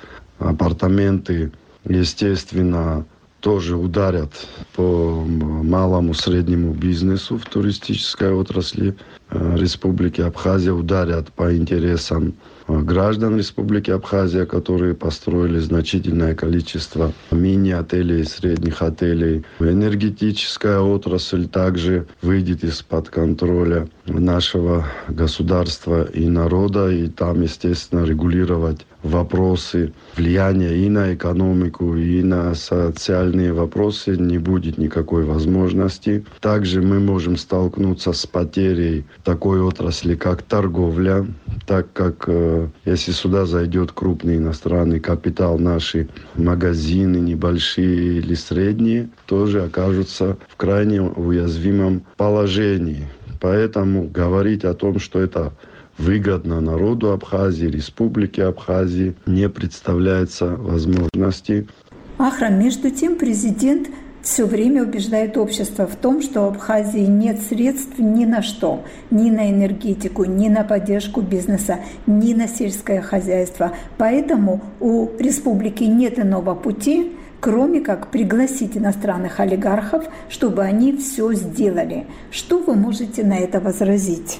апартаменты, естественно, тоже ударят по малому среднему бизнесу в туристической отрасли Республики Абхазия, ударят по интересам граждан Республики Абхазия, которые построили значительное количество мини-отелей и средних отелей. Энергетическая отрасль также выйдет из-под контроля нашего государства и народа, и там, естественно, регулировать вопросы влияния и на экономику, и на социальные вопросы не будет никакой возможности. Также мы можем столкнуться с потерей такой отрасли, как торговля, так как если сюда зайдет крупный иностранный капитал, наши магазины, небольшие или средние, тоже окажутся в крайне уязвимом положении. Поэтому говорить о том, что это выгодно народу Абхазии, Республике Абхазии, не представляется возможности. Ахрам, между тем, президент все время убеждает общество в том, что в Абхазии нет средств ни на что, ни на энергетику, ни на поддержку бизнеса, ни на сельское хозяйство. Поэтому у республики нет иного пути, кроме как пригласить иностранных олигархов, чтобы они все сделали. Что вы можете на это возразить?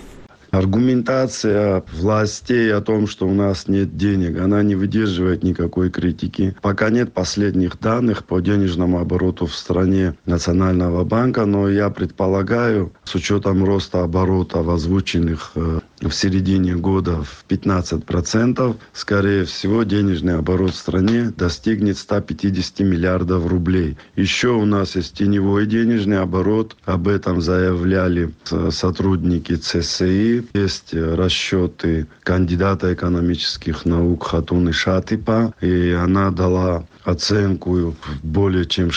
Аргументация властей о том, что у нас нет денег, она не выдерживает никакой критики. Пока нет последних данных по денежному обороту в стране Национального банка, но я предполагаю, с учетом роста оборотов, озвученных в середине года в 15%, скорее всего, денежный оборот в стране достигнет 150 миллиардов рублей. Еще у нас есть теневой денежный оборот, об этом заявляли сотрудники ЦСИ. Есть расчеты кандидата экономических наук Хатуны Шатипа, и она дала оценку более чем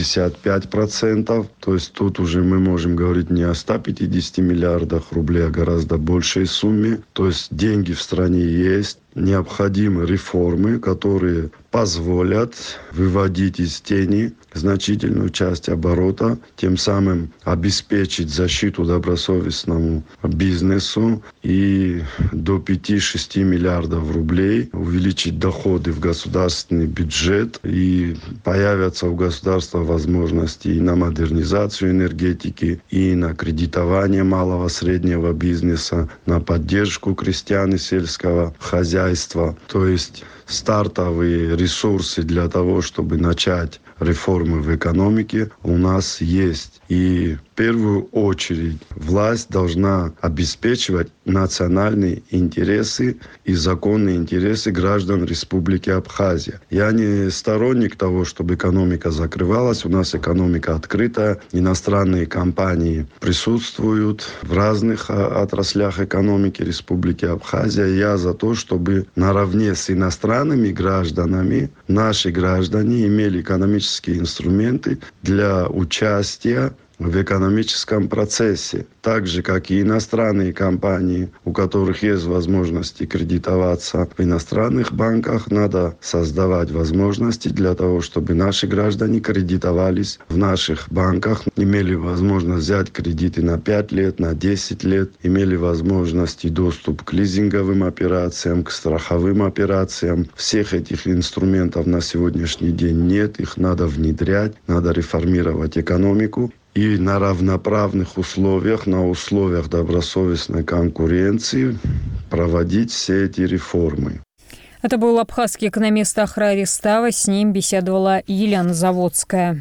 65%. То есть тут уже мы можем говорить не о 150 миллиардах рублей, а гораздо большей сумме. То есть деньги в стране есть. Необходимы реформы, которые позволят выводить из тени значительную часть оборота, тем самым обеспечить защиту добросовестному бизнесу и до 5-6 миллиардов рублей увеличить доходы в государственный бюджет, и появятся у государства возможности и на модернизацию энергетики, и на кредитование малого среднего бизнеса, на поддержку крестьян и сельского хозяйства. То есть стартовые ресурсы для того, чтобы начать реформы в экономике, у нас есть. И в первую очередь власть должна обеспечивать национальные интересы и законные интересы граждан Республики Абхазия. Я не сторонник того, чтобы экономика закрывалась. У нас экономика открытая. Иностранные компании присутствуют в разных отраслях экономики Республики Абхазия. Я за то, чтобы наравне с иностранными гражданами наши граждане имели экономические инструменты для участия в экономическом процессе, так же, как и иностранные компании, у которых есть возможности кредитоваться в иностранных банках, надо создавать возможности для того, чтобы наши граждане кредитовались в наших банках, имели возможность взять кредиты на 5 лет, на 10 лет, имели возможность и доступ к лизинговым операциям, к страховым операциям. Всех этих инструментов на сегодняшний день нет, их надо внедрять, надо реформировать экономику. И на равноправных условиях, на условиях добросовестной конкуренции проводить все эти реформы. Это был абхазский экономист Ахрар Ристава. С ним беседовала Елена Заводская.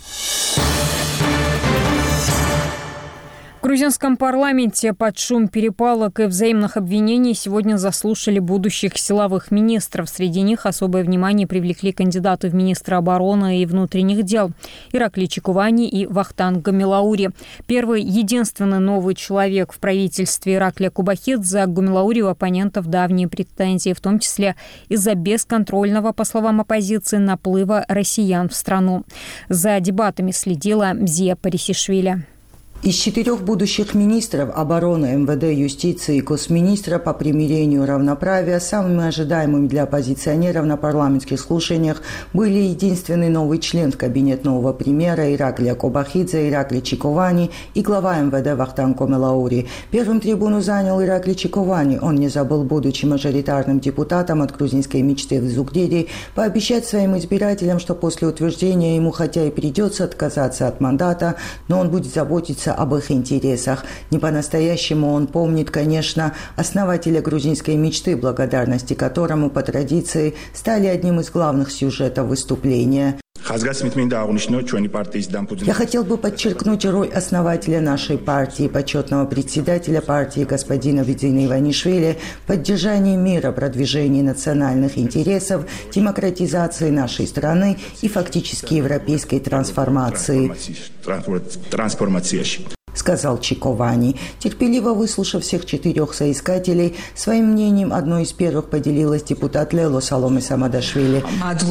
В грузинском парламенте под шум перепалок и взаимных обвинений сегодня заслушали будущих силовых министров. Среди них особое внимание привлекли кандидаты в министры обороны и внутренних дел Иракли Чикувани и Вахтанг Гамилаури. Первый единственный новый человек в правительстве Иракли Кубахидзе. К Гамилаури у оппонентов давние претензии, в том числе из-за бесконтрольного, по словам оппозиции, наплыва россиян в страну. За дебатами следила Зия Парисишвили. Из 4 будущих министров обороны, МВД, юстиции и госминистра по примирению и равноправия самыми ожидаемыми для оппозиционеров на парламентских слушаниях были единственный новый член в кабинет нового премьера Иракли Кубахидзе, Иракли Чикувани и глава МВД Вахтанг Гамилаури. Первым трибуну занял Иракли Чикувани. Он не забыл, будучи мажоритарным депутатом от грузинской мечты в Зугдире, пообещать своим избирателям, что после утверждения ему хотя и придется отказаться от мандата, но он будет заботиться об их интересах. Не по-настоящему он помнит, конечно, основателя грузинской мечты, благодарности которому по традиции стали одним из главных сюжетов выступления. Я хотел бы подчеркнуть роль основателя нашей партии, почетного председателя партии господина Бидзина Иванишвили в поддержании мира, продвижении национальных интересов, демократизации нашей страны и фактически европейской трансформации. Сказал Чикувани. Терпеливо выслушав всех 4 соискателей, своим мнением одной из первых поделилась депутат Лело Саломе Самадашвили.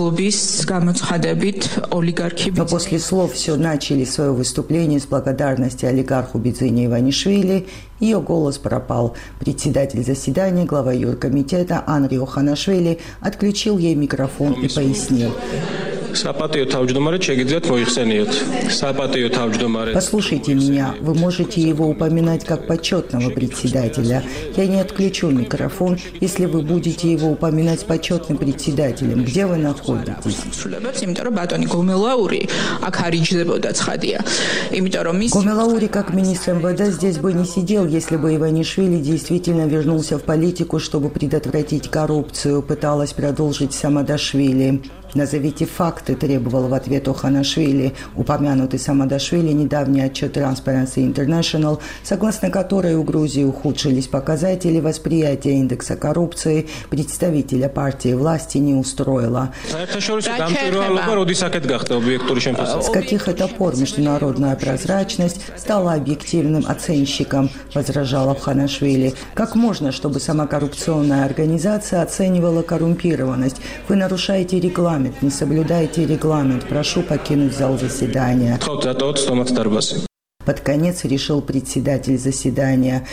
Но после слов все начали свое выступление с благодарности олигарху Бидзине Иванишвили. Ее голос пропал. Председатель заседания, глава юркомитета Анри Оханашвили отключил ей микрофон и пояснил. Послушайте меня, вы можете его упоминать как почетного председателя. Я не отключу микрофон, если вы будете его упоминать почетным председателем. Где вы находитесь? Гамилаури, как министр МВД, здесь бы не сидел, если бы Иванишвили действительно вернулся в политику, чтобы предотвратить коррупцию, пыталась продолжить Самадашвили. «Назовите факты», требовал в ответ Оханашвили. Упомянутый Самадашвили недавний отчет Transparency International, согласно которой у Грузии ухудшились показатели восприятия индекса коррупции, представителя партии власти не устроило. С каких это пор международная прозрачность стала объективным оценщиком, возражал Оханашвили. Как можно, чтобы сама коррупционная организация оценивала коррумпированность? Вы нарушаете регламент. Не соблюдайте регламент. Прошу покинуть зал заседания. Под конец решил председатель заседания.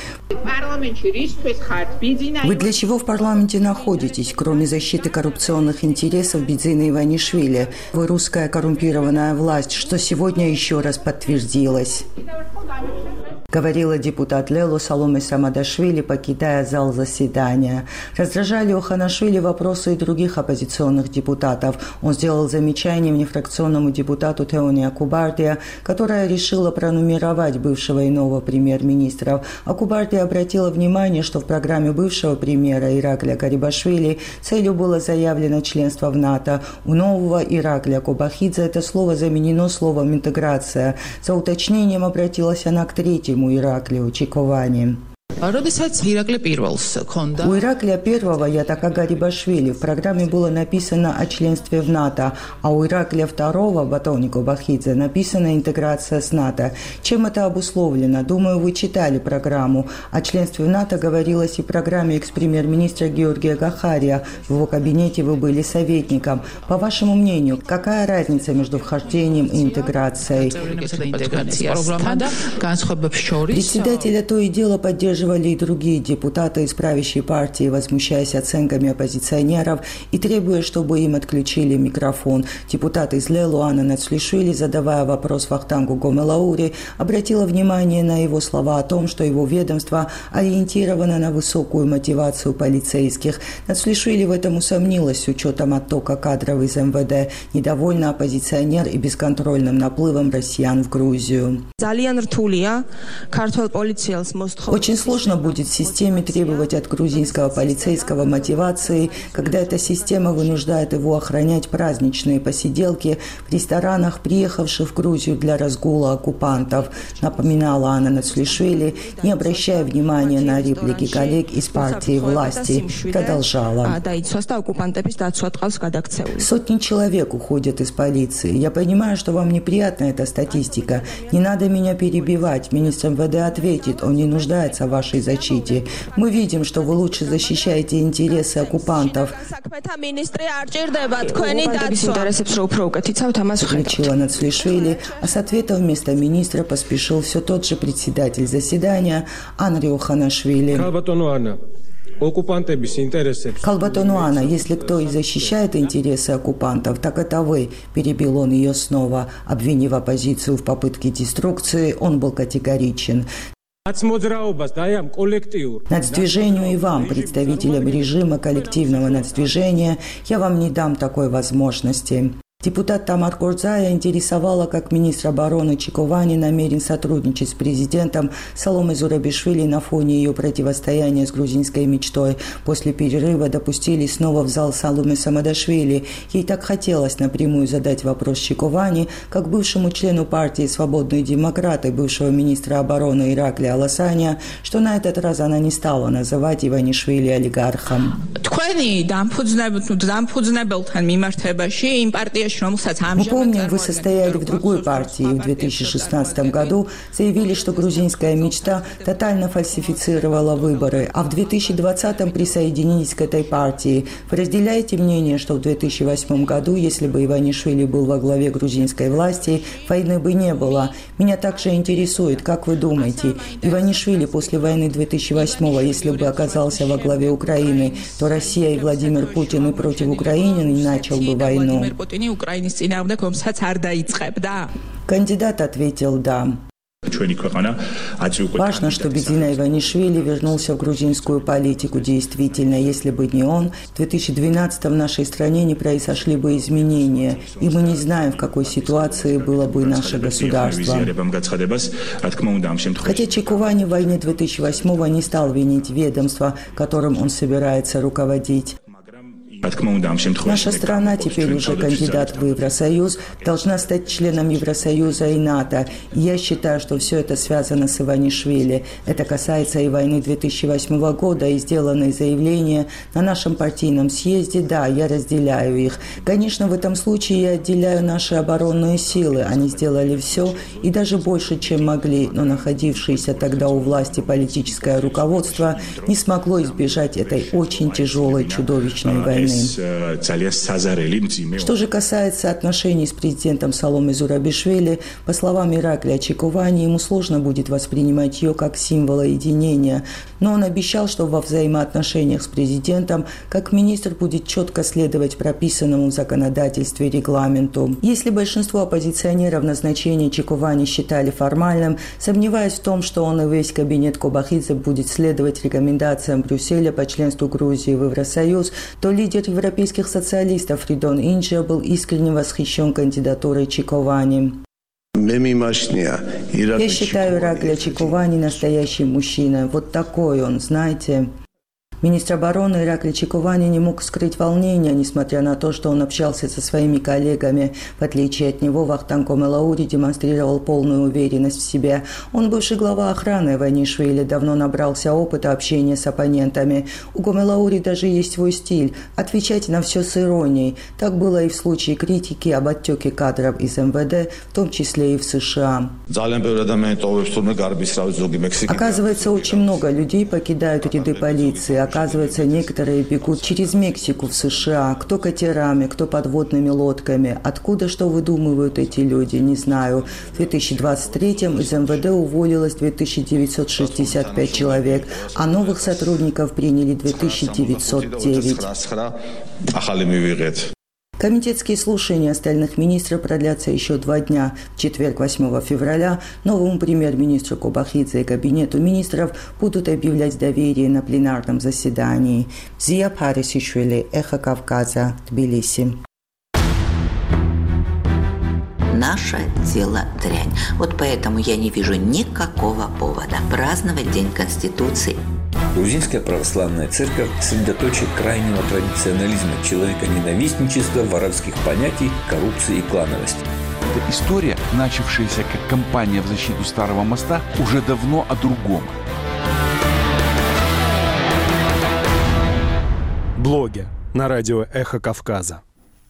Вы для чего в парламенте находитесь, кроме защиты коррупционных интересов Бидзина Иванишвили? Вы русская коррумпированная власть, что сегодня еще раз подтвердилось. Говорила депутат Лело Саломе Самадашвили, покидая зал заседания. Раздражали Оханашвили вопросы и других оппозиционных депутатов. Он сделал замечание внефракционному депутату Теони Акубардия, которая решила пронумеровать бывшего и нового премьер-министров. Акубардия обратила внимание, что в программе бывшего премьера Иракля Гарибашвили целью было заявлено членство в НАТО. У нового Иракля Кубахидзе это слово заменено словом «интеграция». За уточнением обратилась она к третьему Ираклию Чикувани. У Ираклия Первого Ятака Гарибашвили в программе было написано о членстве в НАТО, а у Ираклия Второго Батонику Бахидзе написана интеграция с НАТО. Чем это обусловлено? Думаю, вы читали программу. О членстве в НАТО говорилось и в программе экс-премьер-министра Георгия Гахария. В его кабинете вы были советником. По вашему мнению, какая разница между вхождением и интеграцией? Председателя то и дело поддерживали и другие депутаты из правящей партии, возмущаясь оценками оппозиционеров и требуя, чтобы им отключили микрофон. Депутат из Лелу Анна Нацлишвили, задавая вопрос Вахтангу Гомелаури, обратила внимание на его слова о том, что его ведомство ориентировано на высокую мотивацию полицейских. Нацлишвили в этом усомнилась с учетом оттока кадров из МВД, недовольна оппозиционер и бесконтрольным наплывом россиян в Грузию. Очень сложно будет в системе требовать от грузинского полицейского мотивации, когда эта система вынуждает его охранять праздничные посиделки в ресторанах, приехавших в Грузию для разгула оккупантов, напоминала Анна Нацлишвили, не обращая внимания на реплики коллег из партии власти. Продолжала. Сотни человек уходят из полиции. Я понимаю, что вам неприятна эта статистика. Не надо меня перебивать. Министр МВД ответит, он не нуждается в вашей защите. Мы видим, что вы лучше защищаете интересы оккупантов. Включила Нацлишвили, а с ответа вместо министра поспешил все тот же председатель заседания Анри Оханашвили. Калбатонуана, если кто и защищает интересы оккупантов, так это вы, перебил он ее снова. Обвинив оппозицию в попытке деструкции, он был категоричен. Нацдвижению и вам, представителям режима коллективного нацдвижения, я вам не дам такой возможности. Депутат Тамар Корзая интересовала, как министр обороны Чиковани намерен сотрудничать с президентом Саломе Зурабишвили на фоне ее противостояния с грузинской мечтой. После перерыва допустили снова в зал Саломе Самадашвили. Ей так хотелось напрямую задать вопрос Чиковани, как бывшему члену партии «Свободные демократы», бывшего министра обороны Ираклия Аласаня, что на этот раз она не стала называть Иванишвили олигархом. Мы помним, вы состояли в другой партии и в 2016 году заявили, что грузинская мечта тотально фальсифицировала выборы, а в 2020 присоединились к этой партии. Вы разделяете мнение, что в 2008 году, если бы Иванишвили был во главе грузинской власти, войны бы не было? Меня также интересует, как вы думаете, Иванишвили после войны 2008, если бы оказался во главе Украины, то Россия и Владимир Путин и против Украины не начал бы войну? Кандидат ответил «да». Важно, что Бедзина Иванишвили вернулся в грузинскую политику. Действительно, если бы не он, в 2012 в нашей стране не произошли бы изменения, и мы не знаем, в какой ситуации было бы наше государство. Хотя Чиковани в войне 2008-го не стал винить ведомство, которым он собирается руководить. Наша страна, теперь уже кандидат в Евросоюз, должна стать членом Евросоюза и НАТО. И я считаю, что все это связано с Иванишвили. Это касается и войны 2008 года, и сделанные заявления на нашем партийном съезде. Да, я разделяю их. Конечно, в этом случае я отделяю наши оборонные силы. Они сделали все и даже больше, чем могли. Но находившееся тогда у власти политическое руководство не смогло избежать этой очень тяжелой, чудовищной войны. Что же касается отношений с президентом Саломе Зурабишвили, по словам Ираклия Чиковани, ему сложно будет воспринимать ее как символа единения, но он обещал, что во взаимоотношениях с президентом, как министр, будет четко следовать прописанному в законодательстве регламенту. Если большинство оппозиционеров назначение Чиковани считали формальным, сомневаясь в том, что он и весь кабинет Кобахидзе будет следовать рекомендациям Брюсселя по членству Грузии в Евросоюз, то лидер европейских социалистов Фридон Инджиа был искренне восхищен кандидатурой Чиковани. Я считаю Ираклия Чиковани настоящим мужчиной. Вот такой он, знаете. Министр обороны Ираклий Чекувани не мог скрыть волнения, несмотря на то, что он общался со своими коллегами. В отличие от него, Вахтанг Комелаури демонстрировал полную уверенность в себе. Он бывший глава охраны Иванишвили, давно набрался опыта общения с оппонентами. У Комелаури даже есть свой стиль – отвечать на все с иронией. Так было и в случае критики об оттеке кадров из МВД, в том числе и в США. Оказывается, очень много людей покидают ряды полиции. Оказывается, некоторые бегут через Мексику в США. Кто катерами, кто подводными лодками. Откуда что выдумывают эти люди, не знаю. В 2023-м из МВД уволилось 2965 человек, а новых сотрудников приняли 2909. Комитетские слушания остальных министров продлятся еще 2 дня. В четверг, 8 февраля, новому премьер-министру Кобахидзе и кабинету министров будут объявлять доверие на пленарном заседании. Зия Парисишвили, Эхо Кавказа, Тбилиси. Наше дело дрянь. Вот поэтому я не вижу никакого повода праздновать День Конституции. Грузинская православная церковь – средоточие крайнего традиционализма, человеконенавистничества, воровских понятий, коррупции и клановости. Эта история, начавшаяся как кампания в защиту Старого моста, уже давно о другом. Блоги на радио «Эхо Кавказа».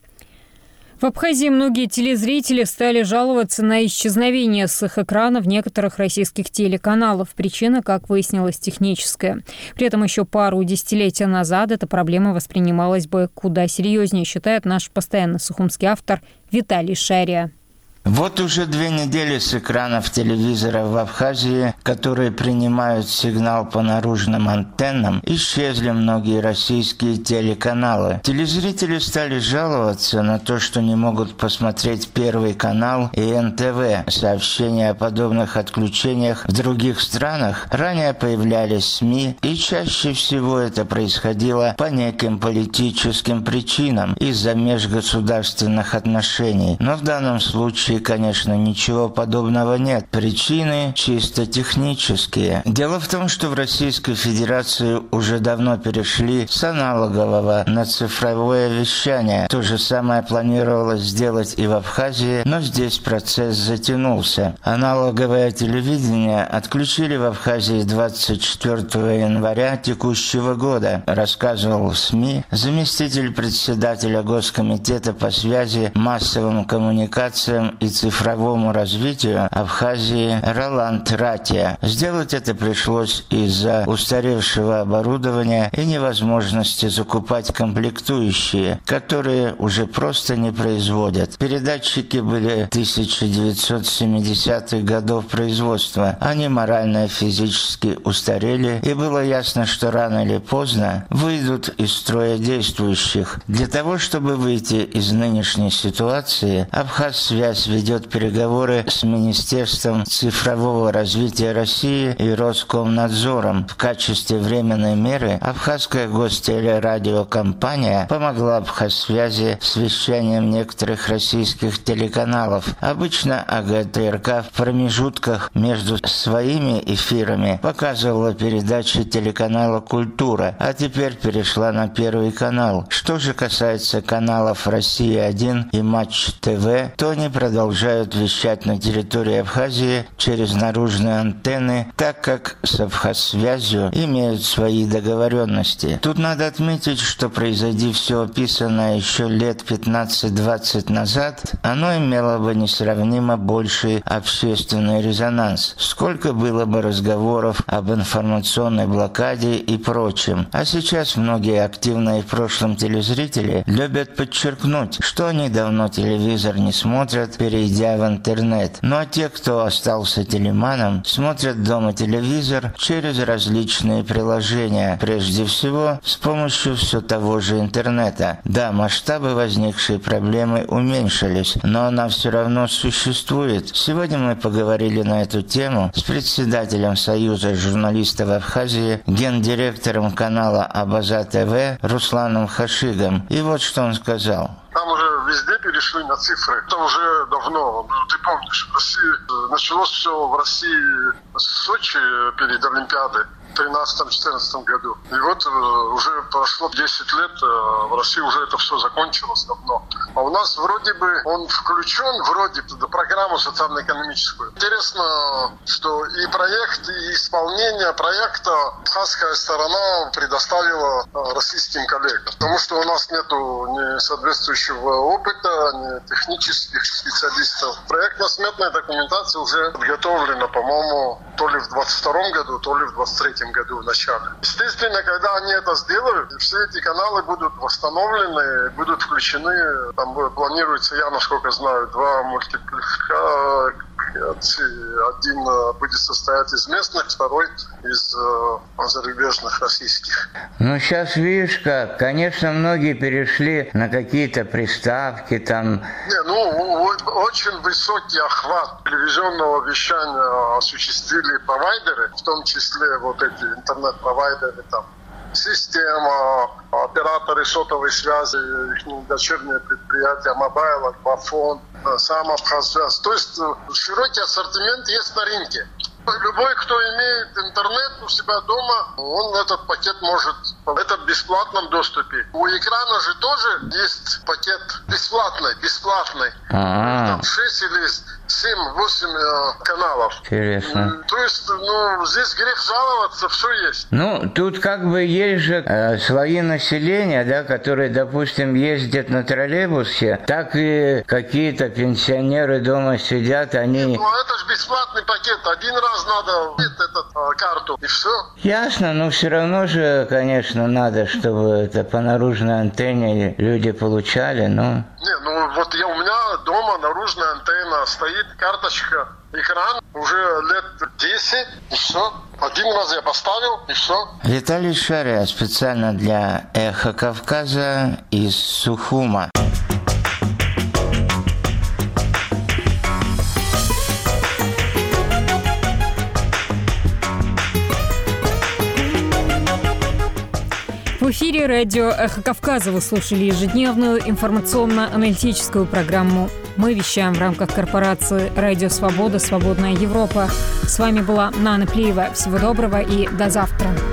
В Абхазии многие телезрители стали жаловаться на исчезновение с их экранов некоторых российских телеканалов. Причина, как выяснилось, техническая. При этом еще пару десятилетий назад эта проблема воспринималась бы куда серьезнее, считает наш постоянно сухумский автор Виталий Шария. Вот уже 2 недели с экранов телевизора в Абхазии, которые принимают сигнал по наружным антеннам, исчезли многие российские телеканалы. Телезрители стали жаловаться на то, что не могут посмотреть Первый канал и НТВ. Сообщения о подобных отключениях в других странах ранее появлялись в СМИ, и чаще всего это происходило по неким политическим причинам из-за межгосударственных отношений. Но в данном случае, конечно, ничего подобного нет. Причины чисто технические. Дело в том, что в Российской Федерации уже давно перешли с аналогового на цифровое вещание. То же самое планировалось сделать и в Абхазии, но здесь процесс затянулся. Аналоговое телевидение отключили в Абхазии 24 января текущего года, рассказывал в СМИ заместитель председателя Госкомитета по связи, массовым коммуникациям и цифровому развитию Абхазии Роланд Ратия. Сделать это пришлось из-за устаревшего оборудования и невозможности закупать комплектующие, которые уже просто не производят. Передатчики были 1970-х годов производства. Они морально и физически устарели, и было ясно, что рано или поздно выйдут из строя действующих. Для того, чтобы выйти из нынешней ситуации, Абхазсвязь ведет переговоры с Министерством цифрового развития России и Роскомнадзором. В качестве временной меры Абхазская гостелерадиокомпания помогла Абхазсвязи с вещанием некоторых российских телеканалов. Обычно АГТРК в промежутках между своими эфирами показывала передачи телеканала «Культура», а теперь перешла на Первый канал. Что же касается каналов «Россия-1» и «Матч ТВ», то они продолжают вещать на территории Абхазии через наружные антенны, так как с Абхазсвязью имеют свои договоренности. Тут надо отметить, что произойди все описанное еще лет 15-20 назад, оно имело бы несравнимо больший общественный резонанс. Сколько было бы разговоров об информационной блокаде и прочем. А сейчас многие активные в прошлом телезрители любят подчеркнуть, что они давно телевизор не смотрят, перейдя в интернет. Ну а те, кто остался телеманом, смотрят дома телевизор через различные приложения, прежде всего с помощью все того же интернета. Да, масштабы возникшей проблемы уменьшились, но она все равно существует. Сегодня мы поговорили на эту тему с председателем Союза журналистов Абхазии, гендиректором канала Абаза ТВ Русланом Хашигом. И вот что он сказал. Там уже везде перешли на цифры. Это уже давно. Ты помнишь, в России началось все в России с Сочи перед Олимпиадой. 2013-2014 году. И вот уже прошло 10 лет, в России уже это все закончилось давно. А у нас вроде бы он включен в программу социально-экономическую. Интересно, что и проект, и исполнение проекта абхазская сторона предоставила российским коллегам. Потому что у нас нету ни соответствующего опыта, ни технических специалистов. Проектно-сметная документация уже подготовлена, по-моему, то ли в 2022 году, то ли в 2023 году в начале. Естественно, когда они это сделают, все эти каналы будут восстановлены, будут включены, там планируется, я насколько знаю, 2 мультипликации. Один будет состоять из местных, второй из зарубежных, российских. Ну, сейчас видишь как, конечно, многие перешли на какие-то приставки там. Очень высокий охват телевизионного вещания осуществили провайдеры, в том числе вот эти интернет-провайдеры, там, Система, операторы сотовой связи, их дочерние предприятия, Мобайл, Аквафон, сам Абхазсвязь. То есть широкий ассортимент есть на рынке. Любой, кто имеет интернет у себя дома, он этот пакет может. Это в бесплатном доступе. У экрана же тоже есть пакет бесплатный. Там 6 или 7-8 каналов. Интересно. То есть, здесь грех жаловаться, все есть. Тут как бы есть же слои населения, да, которые, допустим, ездят на троллейбусе, так и какие-то пенсионеры дома сидят, они... это же бесплатный пакет. Один раз надо карту, и все. Ясно, но все равно же, конечно, надо, чтобы это по наружной антенне люди получали, у меня дома наружная антенна, стоит карточка, экран, уже лет 10, и все. Один раз я поставил, и все. Виталий Шария специально для «Эхо Кавказа» из Сухума. В эфире радио «Эхо Кавказа» вы слушали ежедневную информационно-аналитическую программу. Мы вещаем в рамках корпорации «Радио Свобода. Свободная Европа». С вами была Нана Плиева. Всего доброго и до завтра.